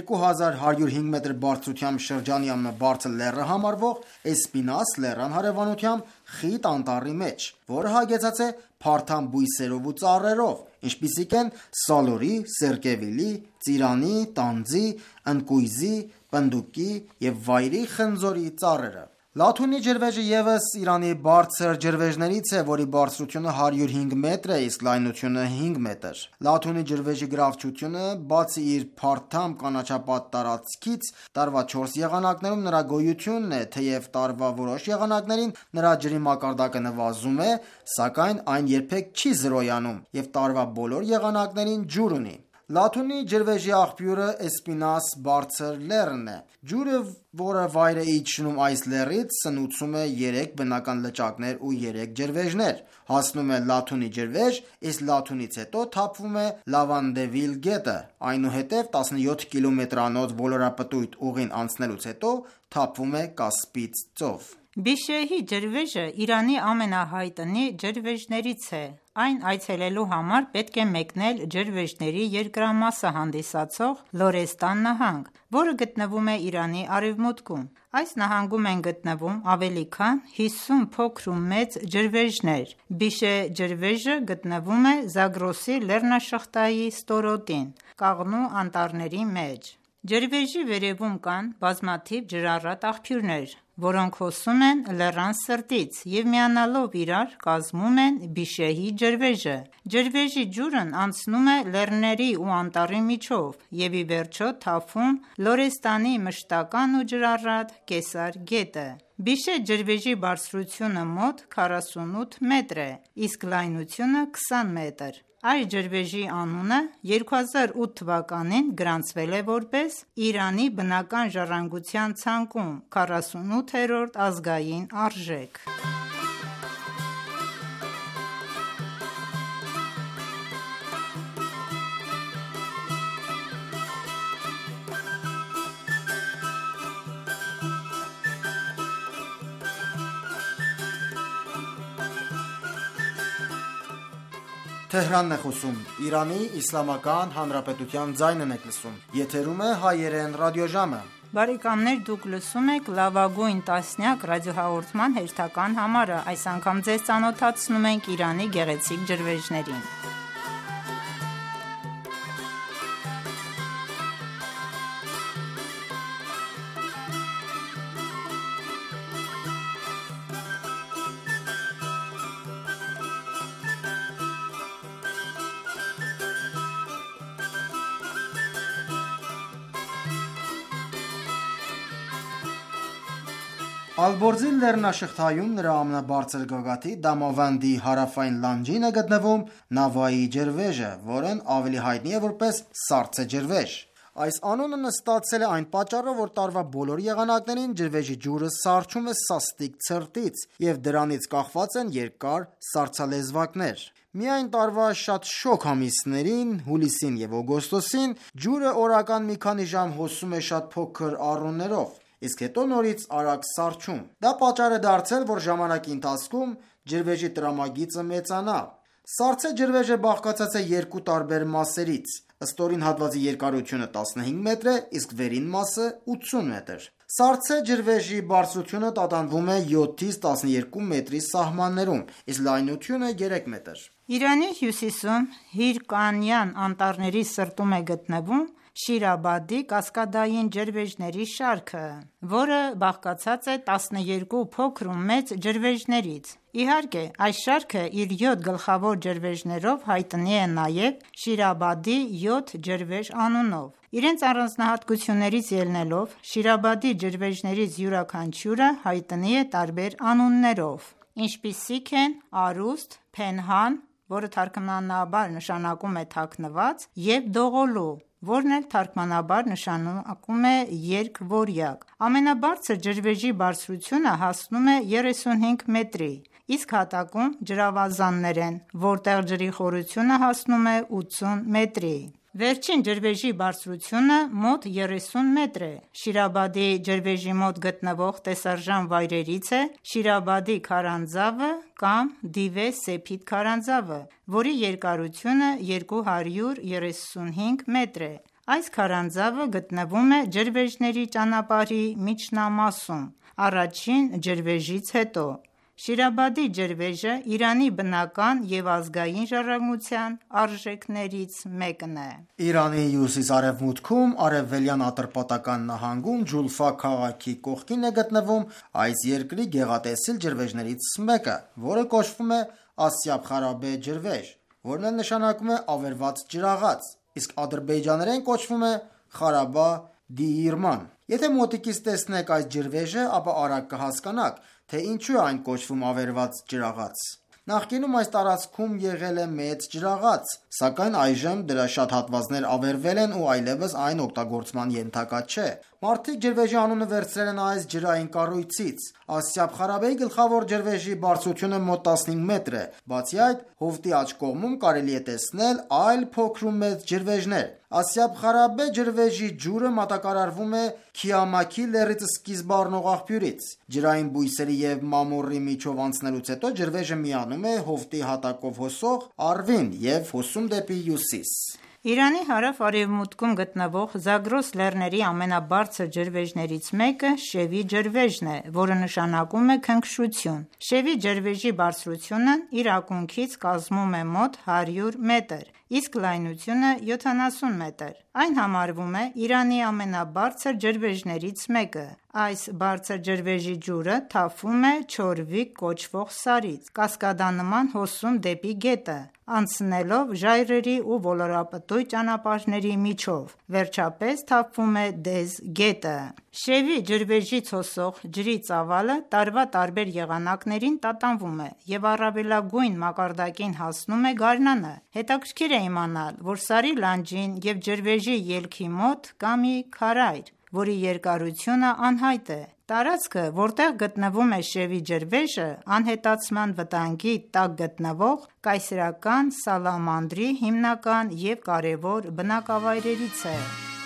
2105 մետր բարձրությամբ շրջանի ամենաբարձր լեռը համարվող Էսպինաս լեռան հարևանությամբ խիտ անտառի մեջ, որը հագեցած է փարթամ բույսերով ու ծառերով, ինչպիսիք են սալորի, սերկևիլի, ծիրանի, տանձի, ընկույզի, պնդուկի և վայրի խնձորի ծառերը։ Լաթունի ջրվեժը ևս Իրանի բարձր ջրվեժներից է, որի բարձրությունը 105 մետր է, իսկ լայնությունը 5 մետր։ Լաթունի ջրվեժի գրավչությունը, բացի իր փարթամ կանաչապատ տարածքից, տարվա 4 եղանակներում նրա գոյությունն է, թեև տարվա որոշ եղանակներին նրա ջրի մակարդակը նվազում է, սակայն այն երբեք չի զրոյանում և տարվա բոլոր եղանակներին ջուր ունի։ Լաթունի ջրվեժի աղբյուրը Էսպինաս բարձր լեռն է։ Ջուրը, որը վայր է իջնում այս լեռից, սնուցում է 3 բնական լճակներ ու 3 ջրվեժներ, հասնում է Լաթունի ջրվեժ, իսկ Լաթունից հետո թափվում է Լավանդևիլ գետը, այնուհետև 17 կիլոմետրանոց ոլորապտույտ ուղին անցնելուց հետո թափվում է Կասպից ծով։ Բիշեհի ջրվեժը Իրանի ամենահայտնի ջրվեժներից է։ Այն այցելելու համար պետք է մեկնել ջրվեժների երկրամասը հանդիսացող Լորեստան նահանգ, որը գտնվում է Իրանի արևմուտքում։ Այս նահանգում են գտնվում ավելի քան 50 փոքր ու մեծ ջրվեժներ։ Բիշե ջրվեժը գտնվում է Զագրոսի լեռնաշղթայի ստորոտին, կաղնու անտառների մեջ։ Ջրվեժի վերևում կան բազմաթիվ ջրառատ աղբյուրներ, որոնք հոսում են լեռան սրտից և միանալով իրար կազմում են Բիշեհի ջրվեժը։ Ջրվեժի ջուրն անցնում է լեռների ու անտառի միջով և ի վերջո թափվում Լորեստանի մշտական ու ջրառատ Կեսար գետը։ Բիշե ջրվեժի բարձրությունը մոտ 48 մետր է, իսկ լայնությունը 20 մետր։ Այս ջրվեժի անունը 2008 թվականին գրանցվել է որպես Իրանի բնական ժառանգության ցանկում 48-րդ ազգային արժեք։ Բարեկամներ, դուք լսում եք լավագույն տասնյակ ռադիոհաղորդման հերթական համարը։ Այս անգամ ձեզ ծանոթացնում ենք Իրանի գեղեցիկ ջրվեժներին։ Ալբորզի լեռնաշղթայում նրա ամենաբարձր գագաթի Դամավանդի հարավային լանջին է գտնվում Նավայի ջրվեժը, որն ավելի հայտնի է որպես Սառցե ջրվեժ։ Այս անունը նստացել է այն պատճառով, որ տարվա բոլոր եղանակներին ջրվեժի ջուրը սառչում է սաստիկ ցրտից և դրանից կախված են երկար սառցալեզվակներ։ Միայն տարվա շատ շոգ ամիսներին, հուլիսին և օգոստոսին, ջուրը օրական մի քանի ժամ հոսում է շատ փոքր առուններով, իսկ հետո նորից արագ սառչում։ Դա պատճառ է դարձել, որ ժամանակի ընթացքում ջրվեժի տրամագիծը մեծանա։ Սառցե ջրվեժը բաղկացած է երկու տարբեր մասերից։ Ստորին հատվածի երկարությունը 15 մետր է, իսկ վերին մասը 80 մետր։ Սառցե ջրվեժի բարձրությունը տատանվում է 7-ից 12 մետրի սահմաններում, իսկ լայնությունը 3 մետր։ Իրանի հյուսիսում Հիրկանյան անտառների սրտում է գտնվում Շիրաբադի կասկադային ջրվեժների շարքը, որը բաղկացած է 12 փոքր ու մեծ ջրվեժներից։ Իհարկե, այս շարքը իր 7 գլխավոր ջրվեժներով հայտնի է նաև Շիրաբադի 7 ջրվեժ անունով։ Իրենց առանձնահատկություններից ելնելով, Շիրաբադի ջրվեժներից յուրաքանչյուրը հայտնի է տարբեր անուններով, ինչպիսիք են Արուստ, Փենհան, որը թարգմանաբար նշանակում է թաքնված, և Դողոլու, որն էլ թարգմանաբար նշանակում է երկվորյակ։ Ամենաբարձր ջրվեժի բարձրությունը հասնում է 35 մետրի, իսկ հատակում ջրավազաններ են, որտեղ ջրի խորությունը հասնում է 80 մետրի։ Վերջին ջրվեժի բարձրությունը մոտ 30 մետր է։ Շիրաբադի ջրվեժի մոտ գտնվող տեսարժան վայրերից է Շիրաբադի քարանձավը կամ Դիվե Սեփիդ քարանձավը, որի երկարությունը 235 մետր է։ Այս քարանձավը գտնվում է ջրվեժների ճանապարհի միջնամասում, առաջին ջրվեժից հետո։ Շիրաբադի ջրվեժը Իրանի բնական և ազգային ժառանգության արժեքներից մեկն է։ Իրանի հյուսիս-արևմուտքում, արևելյան Ատրպատական նահանգում, Ջուլֆա քաղաքի կողքին է գտնվում այս երկրի գեղատեսիլ ջրվեժներից մեկը, որը կոչվում է Ասիաբ Խարաբե ջրվեժ, որն էլ նշանակում է ավերված ջրաղաց, իսկ ադրբեջաներեն կոչվում է Խարաբա Դիիրման։ Եթե մոտիկից տեսնեք այս ջրվեժը, ապա արագ կհասկանաք, թե ինչու է այն կոչվում ավերված ջրաղաց։ Նախկինում այս տարածքում եղել է մեծ ջրաղաց, սակայն այժմ դրա շատ հատվածներ ավերվել են ու այլևս այն օգտագործման ենթակա չէ։ Մարդիկ ջրվեժի անունը վերցրել են այս ջրային կառույցից։ Ասիաբ Խարաբեի գլխավոր ջրվեժի բարձրությունը մոտ 15 մետր է։ Բացի այդ, հովտի աջ կողմում կարելի է տեսնել այլ փոքր ու մեծ ջրվեժներ։ Ասիաբ Խարաբե ջրվեժի ջուրը մատակարարվում է Քիամաքի լեռից սկիզբ առնող աղբյուրից։ Ջրային բույսերի և մամուռի միջով անցնելուց հետո ջրվեժը միանում է հովտի հատակով հոսող Արվին և հոսում դեպի հյուսիս։ Իրանի հարավ-արևմուտքում գտնվող Զագրոս լեռների ամենաբարձր ջրվեժներից մեկը Շևի ջրվեժն է, որը նշանակում է քնքշություն։ Շևի ջրվեժի բարձրությունն իր ակունքից կազմում է մոտ 100 մետր, իսկ լայնությունը 70 մետր։ Այն համարվում է Իրանի ամենաբարձր ջրվեժներից մեկը։ Այս բարձր ջրվեժի ջուրը թափվում է Չորվիկ կոչվող սարից, կասկադանման հոսում դեպի գետը, անցնելով ժայռերի ու ոլորապտույտ ճանապարհների միջով, վերջապես թափվում է Դեզ գետը։ Շևի ջրվեժից հոսող ջրի ծավալը տարվա տարբեր եղանակներին տատանվում է և առավելագույն մակարդակին հասնում է գարնանը։ Հետաքրքիր է իմանալ, որ սարի լանջին և ջրվեժի ելքի մոտ կա մի քարայր, որի երկարությունը անհայտ է։ Տարածքը, որտեղ գտնվում է Շևի ջրվեժը, անհետացման վտանգի տակ գտնվող կայսերական սալամանդրի հիմնական և կարևոր բնակավայրերից է։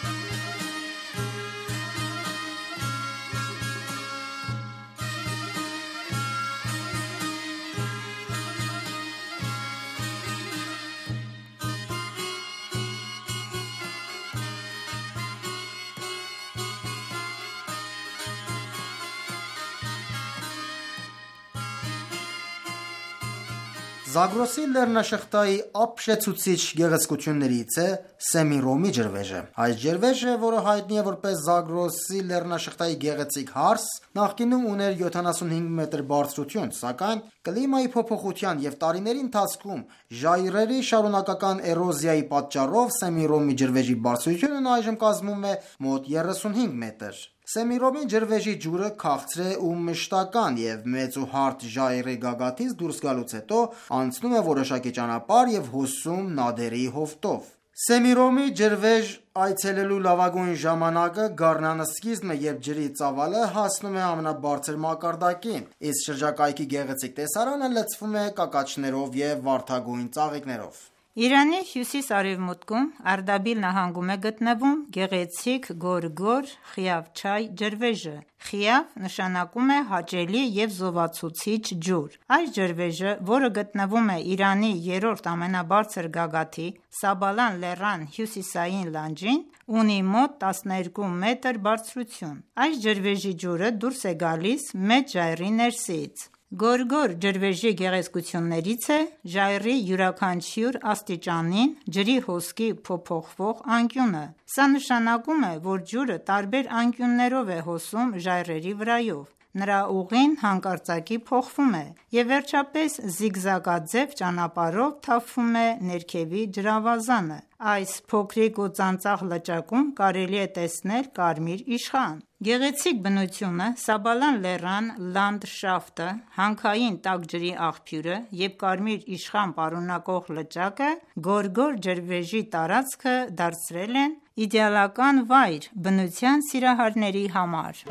Զագրոսի լեռնաշղթայի ապշեցուցիչ գեղեցկություններից է Սեմիրոմի ջրվեժը։ Այս ջրվեժը, որը հայտնի է որպես Զագրոսի լեռնաշղթայի գեղեցիկ հարս, նախկինում ուներ 75 մետր բարձրություն, սակայն կլիմայի փոփոխության և տարիների ընթացքում ժայռերի շարունակական էրոզիայի պատճառով Սեմիրոմի ջրվեժի բարձրությունն այժմ կազմում է մոտ 35 մետր։ Սեմիրոմի ջրվեժի ջուրը քաղցր է ու մշտական և մեծ ու հարթ ժայռի գագաթից դուրս գալուց հետո անցնում է որոշակի ճանապարհ և հոսում նադերի հովտով։ Սեմիրոմի ջրվեժ այցելելու լավագույն ժամանակը գարնան սկիզբն է, երբ ջրի ծավալը հասնում է ամենաբարձր մակարդակին, իսկ շրջակայքի գեղեցիկ տեսարանը լցվում է կակաչներով և վարդագույն ծաղիկներով։ Իրանի հյուսիս-արևմուտքում Արդաբիլ նահանգում է գտնվում գեղեցիկ Գորգոր Խիավչայ ջրվեժը։ Խիավ նշանակում է հաճելի և զովացուցիչ ջուր։ Այս ջրվեժը, որը գտնվում է Իրանի երրորդ ամենաբարձր գագաթի Սաբալան լեռան հյուսիսային լանջին, ունի մոտ 12 մետր բարձրություն։ Այս ջրվեժի ջուրը դուրս է գալիս մեծ ժայռի ներսից։ Գորգոր ջրվեժի գեղեցկություններից է ժայռի յուրաքանչյուր աստիճանին ջրի հոսքի փոփոխվող անկյունը։ Սա նշանակում է, որ ջուրը տարբեր անկյուններով է հոսում ժայռերի վրայով։ Նրա ուղին հանկարծակի փոխվում է և վերջապես զիգզագաձև ճանապարհով թափվում է ներքևի ջրավազանը։ Այս փոքրիկ ու ծանծաղ լճակում կարելի է տեսնել կարմիր իշխան։ Գեղեցիկ բնությունը, Սաբալան լեռան լանդշաֆտը, հանքային տաք ջրի աղբյուրը և կարմիր իշխան պարունակող լճակը Գորգոր ջրվեժի տարածքը դարձրել են իդեալական վայր բնության սիրահարների համար։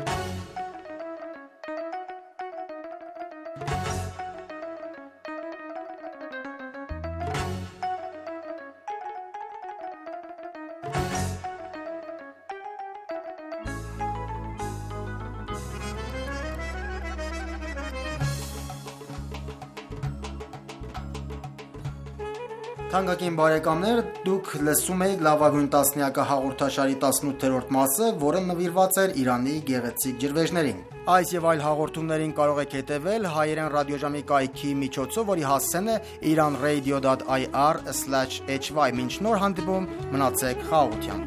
Թանկագին բարեկամներ, դուք լսում եք լավագույն տասնյակը հաղորդաշարի 18-րդ մասը, որը նվիրված էր Իրանի գեղեցիկ ջրվեժներին։ Այս եւ այլ հաղորդումներին կարող եք հետևել հայերեն ռադիոժամի կայքի միջոցով, որի հասցեն է iranradio.ir/hy։ Մինչ նոր հանդիպում, մնացեք խաղաղությամբ։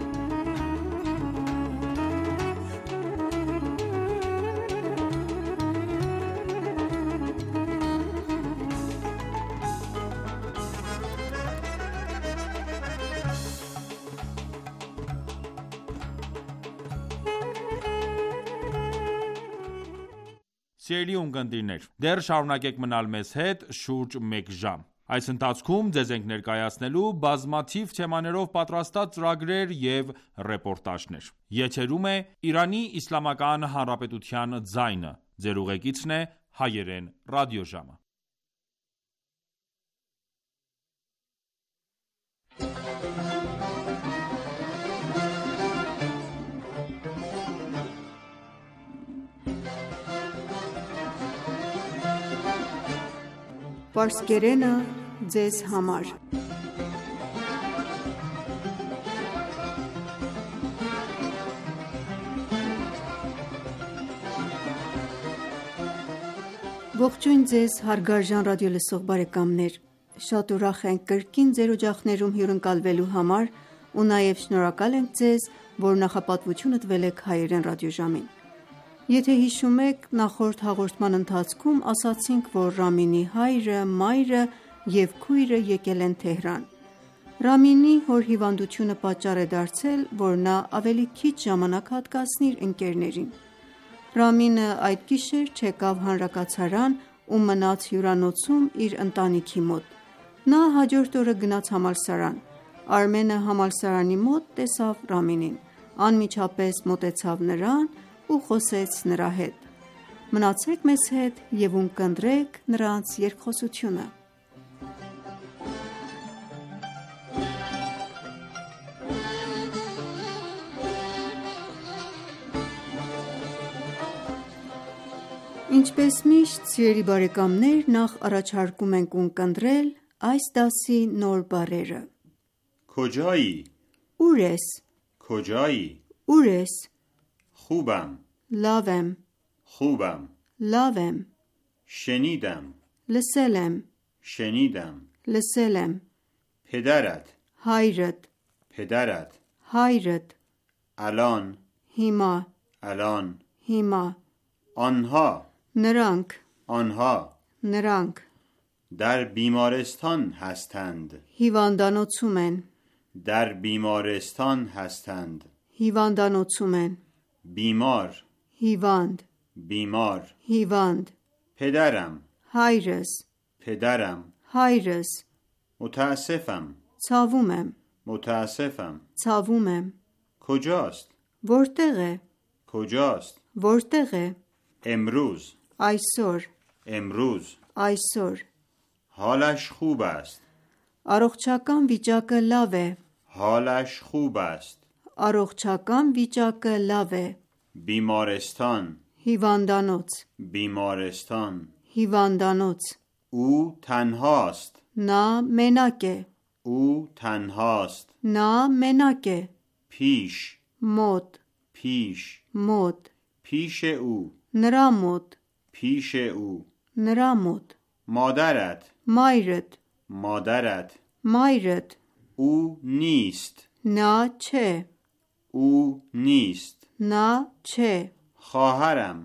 Սիրելի ունկնդիրներ, դեռ շարունակեք մնալ մեզ հետ շուրջ մեկ ժամ։ Այս ընթացքում ձեզ ենք ներկայացնելու բազմաթիվ թեմաներով պատրաստած ծրագրեր և ռեպորտաժներ։ Եթերում է Իրանի Իսլամական Հանրապետության ձայնը։ Ձեր ուղեկիցն է հայերեն ռադիոժամը։ Պարսկերենը ձեզ համար։ Ողջույն ձեզ հարգարժան ռադիոլսող բարեկամներ։ Շատ ուրախ ենք կրկին ձեր օջախներում հյուրընկալվելու համար ու նաև շնորհակալ ենք ձեզ, որ նախապատվությունը տվել եք հայերեն ռադիոժամին։ Եթե հիշում եք, նախորդ հաղորդման ընթացքում ասացինք, որ Ռամինի հայրը, մայրը և քույրը եկել են Թեհրան։ Ռամինի հոր հիվանդությունը պատճառ է դարձել, որ նա ավելի քիչ ժամանակ հատկացնի իր ընկերներին։ Ռամինը այդ գիշեր չեկավ հանրակացարան ու մնաց հյուրանոցում իր ընտանիքի մոտ։ Նա հաջորդ օրը գնաց համալսարան։ Արմենը համալսարանի մոտ տեսավ Ռամինին, անմիջապես մոտեցավ նրան ու խոսեց նրա հետ։ Մնացեք մեզ հետ և ունկնդրեք նրանց երկխոսությունը։ Ինչպես միշտ, սիրելի բարեկամներ, նախ առաջարկում ենք ունկնդրել այս դասի նոր բառերը։ کجایی؟ Ուր ես, کجایی؟ ուր ես, خوبم. լավ եմ, خوبم. լավ եմ, شنیدم. լսել եմ, شنیدم. լսել եմ, پدرت. հայրդ, پدرت. հայրդ, الان. հիմա, الان. հիմա, آنها. նրանք, آنها նրանք, در بیمارستان هستند. հիվանդանոցում են, در بیمارستان هستند. հիվանդանոցում են, بیمار. հիվանդ, بیمار. հիվանդ, پدرم. հայրս, پدرم. հայրս, متاسفم. ցավում եմ, متاسفم. ցավում եմ, کجاست؟ որտեղ է, کجاست؟ որտեղ է, امروز. այսօր, امروز. այսօր, حالش خوب است. առողջական վիճակը լավ է, حالش خوب است. առողջական վիճակը լավ է, بیمارستان. հիվանդանոց, بیمارستان. հիվանդանոց, او تنهاست. նա մենակ է, او تنهاست. նա մենակ է, پیش. մոտ, پیش. մոտ, پیش او. նրա մոտ, پیش او. նրա մոտ, مادرت. մայրդ, مادرت. մայրդ, او نیست. նա չէ, او نیست. նա չէ, خواهرم.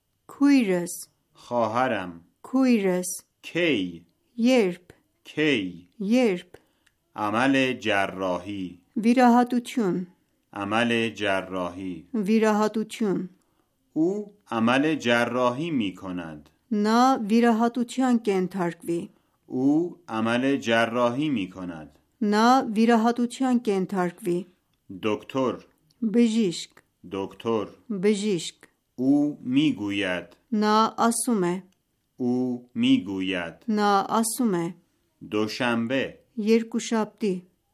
քույրս, خواهرم. քույրս, کی. երբ, کی. երբ, عمل جراحی. վիրահատություն, عمل جراحی. վիրահատություն, او عمل جراحی می کند. նա վիրահատության կենթարկվի, او عمل جراحی می کند. նա վիրահատության կենթարկվի, دکتر. բժիշկ, دکتر. բժիշկ, او می گوید. նա ասում է, او می گوید. նա ասում է, دوشنبه. երկուշաբթի,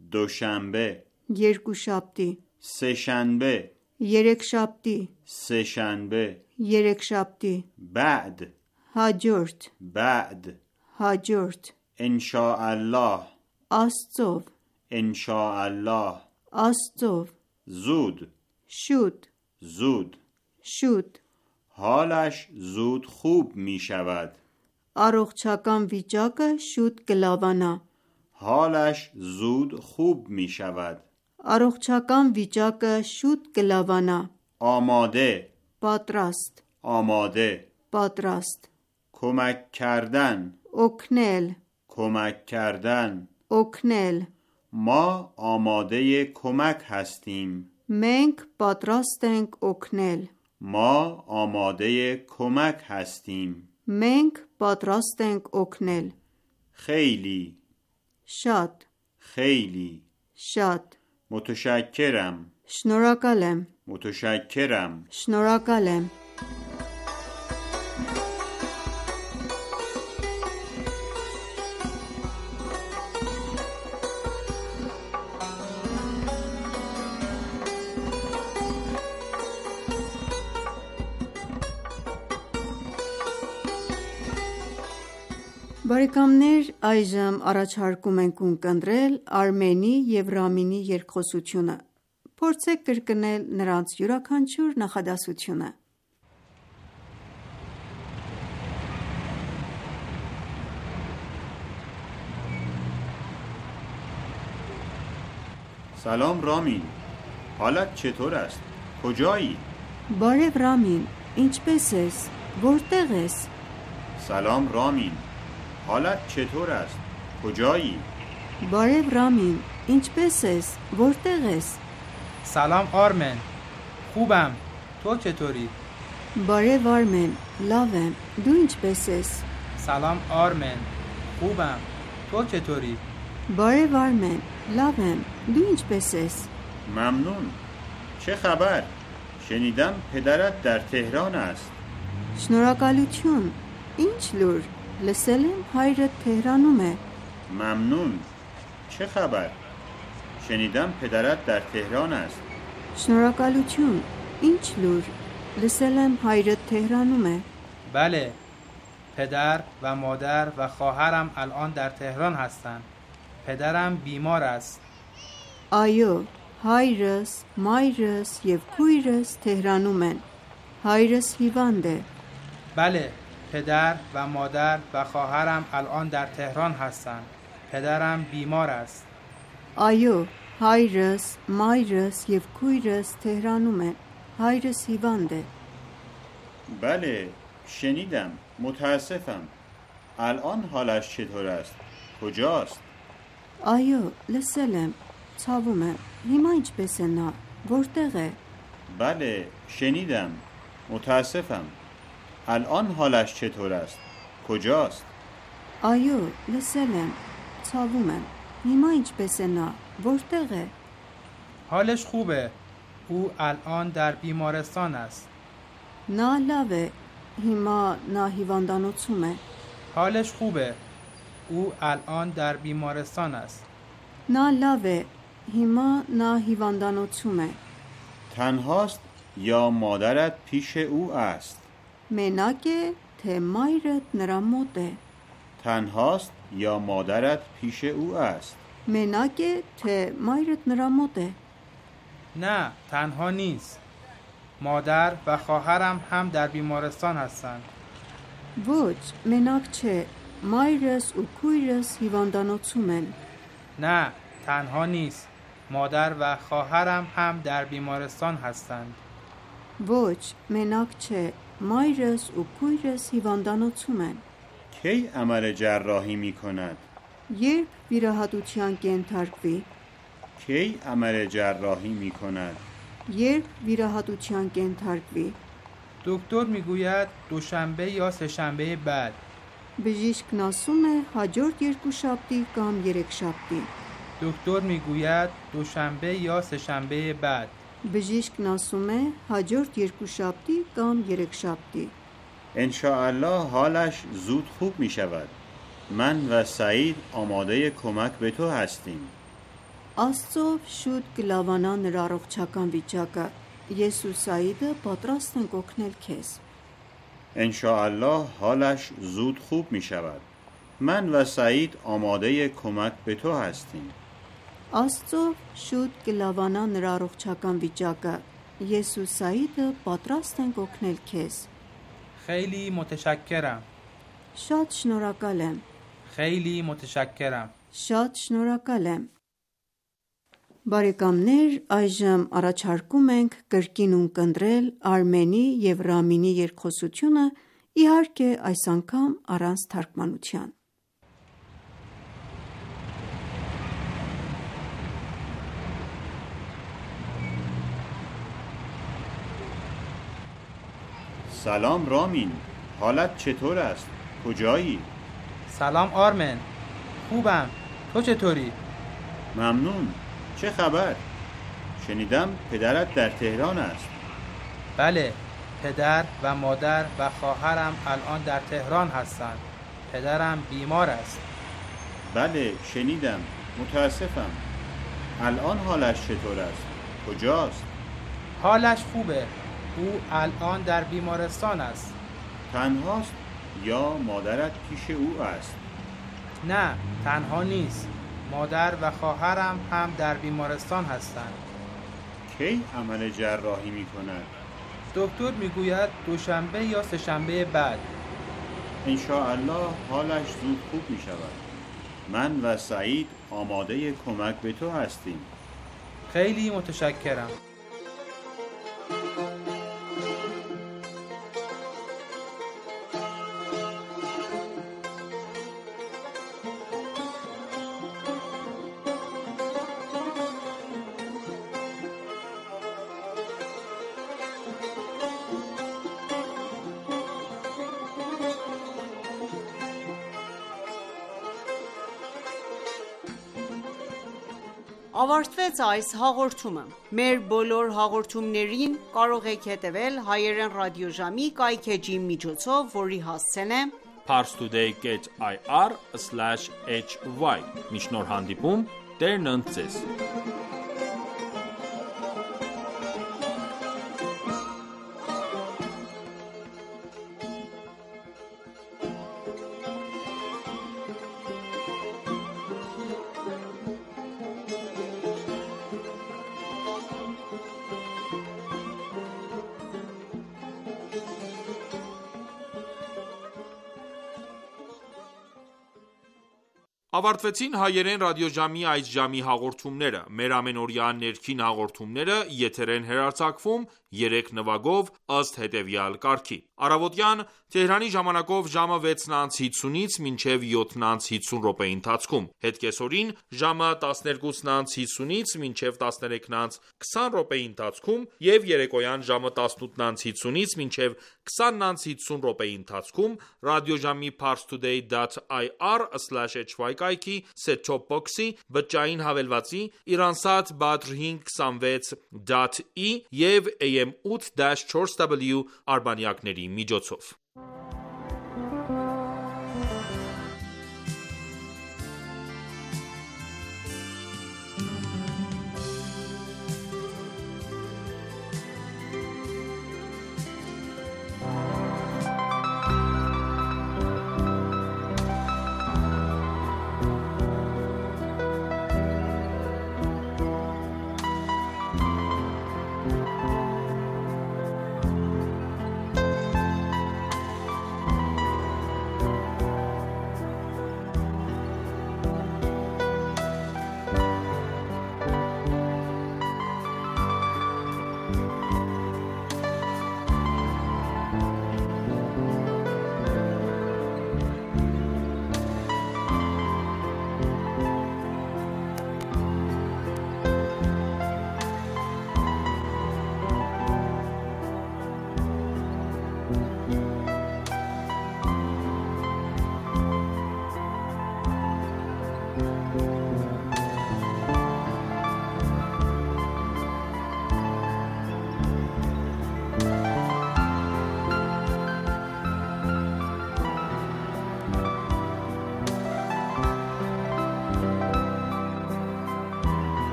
دوشنبه. երկուշաբթի, سه‌شنبه. երեքշաբթի, سه‌شنبه. երեքշաբթի, بعد. հաջորդ, بعد. հաջորդ, ان شاء الله. աստծով, ان شاء الله. աստծով, زود. շուտ, زود. շուտ, حالش زود خوب می شود. առողջական վիճակը շուտ կլավանա, حالش زود خوب می شود. առողջական վիճակը շուտ կլավանա, آماده. պատրաստ, آماده. պատրաստ, کمک کردن. օգնել, کمک کردن. օգնել, ما آماده کمک هستیم. մենք պատրաստ ենք օգնել, ما آماده کمک هستیم. մենք պատրաստ ենք օգնել, خیلی. շատ, خیلی. շատ, متشکرم. շնորհակալ եմ, متشکرم. շնորհակալ եմ, Բարեկամներ, այժմ առաջարկում ենք ունկնդրել Արմենի և Ռամինի երկխոսությունը։ Փորձեք կրկնել նրանց յուրաքանչյուր նախադասությունը։ سلام رامین. حالت چطور است؟ کجایی؟ Բարև Ռամին, ինչպե՞ս ես? Որտե՞ղ ես? سلام رامین. حالت چطور است؟ کجایی؟ Բարև Ռամին, ինչպե՞ս ես? Որտե՞ղ ես? سلام آرمن. خوبم. تو چطوری؟ Բարև Արմեն, լավ եմ, դու ինչպե՞ս ես? سلام آرمن. خوبم. تو چطوری؟ Բարև Արմեն, լավ եմ, դու ինչպե՞ս ես? ممنون. چه خبر؟ شنیدم پدرت در تهران است. Շնորհակալություն, ինչ լուր, լսել եմ հայրդ Թեհրանում է. ممنون. چه خبر؟ شنیدم پدرت در تهران است. Շնորհակալություն, ինչ լուր, լսել եմ հայրդ Թեհրանում է. بله. پدر و مادر و خواهرم الان در تهران هستند. پدرم بیمار است. Այո, հայրս, մայրս և քույրս Թեհրանում են. Հայրս հիվանդ է. بله. پدر و مادر و خواهرم الان در تهران هستند. پدرم بیمار است. Այո, հայրս, մայրս և քույրս Թեհրանում են. հայրս հիվանդ է. بله شنیدم. متاسفم. الان حالش چطور است؟ کجاست؟ Այո, լսել եմ, ցավում եմ. Հիմա ինչպես է նա? Որտեղ է? بله شنیدم. متاسفم. الان حالش چطور است؟ کجاست؟ Այո, լսել եմ, ցավում եմ. Հիմա ինչպես է նա? Որտեղ է? حالش خوبه. او الان در بیمارستان است. Նա լավ է. Հիմա նա հիվանդանոցում է. حالش خوبه. او الان در بیمارستان است. Նա լավ է. Հիմա նա հիվանդանոցում է. تنهاست یا مادرت پیش او است؟ Մենակ է, թե մայրդ նրա մոտ է. تنهاست یا مادرت پیش او است؟ Մենակ է, թե մայրդ նրա մոտ է. نه تنها نیست. مادر و خواهرم هم در بیمارستان هستند. Ոչ, մենակ չէ. Մայրս ու քույրս հիվանդանոցում են. نه تنها نیست. مادر و خواهرم هم در بیمارستان هستند. Ոչ, մենակ չէ. Մայրս ու քույրս հիվանդանոցում են. کی عمل جراحی می کند؟ Երբ վիրահատության կենթարկվի, کی عمل جراحی می کند؟ երբ վիրահատության կենթարկվի, دکتر میگوید دوشنبه یا سه‌شنبه بعد. բժիշկն ասում է հաջորդ երկուշաբթի կամ երեքշաբթի. دکتر میگوید دوشنبه یا سه‌شنبه بعد. Բժիշկն ասում է հաջորդ երկուշաբթի կամ երեքշաբթի. ان شاء الله حالش زود خوب می شود. من و سعید آماده کمک به تو هستیم. Աստծով շուտ կլավանա նրա առողջական վիճակը. Ես ու Սաիդը պատրաստ ենք օգնել քեզ. ان شاء الله حالش زود خوب می شود. من و سعید آماده کمک به تو هستیم. Աստծով շուտ կլավանա նրա առողջական վիճակը. Ես ու Սաիդը պատրաստ ենք օգնել քեզ. خیلی متشکرم. Շատ շնորհակալ եմ. خیلی متشکرم. Շատ շնորհակալ եմ. Բարեկամներ, այժմ առաջարկում ենք կրկին ունկնդրել Արմենի և Ռամինի երկխոսությունը, իհարկե այս անգամ առանց թարգմանության. سلام رامین. حالت چطور است؟ کجایی؟ سلام آرمن. خوبم. تو چطوری؟ ممنون. چه خبر؟ شنیدم پدرت در تهران است. بله. پدر و مادر و خواهرم الان در تهران هستند. پدرم بیمار است. بله شنیدم. متاسفم. الان حالش چطور است؟ کجاست؟ حالش خوبه. او الان در بیمارستان است. تنهاست یا مادرت پیش او است؟ نه تنها نیست. مادر و خواهرم هم در بیمارستان هستند. کی عمل جراحی می کند؟ دکتر میگوید دوشنبه یا سه‌شنبه بعد. ان شاء الله حالش زود خوب می شود. من و سعید آماده کمک به تو هستیم. خیلی متشکرم. Ավարտվեց այս հաղորդումը։ Մեր բոլոր հաղորդումներին կարող եք հետևել հայերեն ռադիոժամի կայքէջի միջոցով, որի հասցեն է parstoday.ir/hy։ Մինչ նոր հանդիպում, Տերն ընդ ձեզ։ Ավարտվեցին հայերեն ռադիոժամի այս ժամի հաղորդումները։ Մեր ամենօրյա ներքին հաղորդումները եթեր են հեռարձակվում 3 նվագով ըստ հետևյալ կարգի. Առավոտյան Թեհրանի ժամանակով ժամը 6:50-ից մինչև 7:50 րոպեի ընթացքում, հետկեսօրին ժամը 12:50-ից մինչև 13:20 րոպեի ընթացքում և երեկոյան ժամը 18:50-ից մինչև 20:50 րոպեի ընթացքում ռադիոժամի parstoday.ir/hy կայքի set-top box-ի, բջջային հավելվածի, Iransat Badr 526.E և AM 8-4W արբանյակների միջոցով։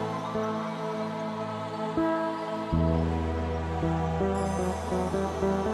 Thank you.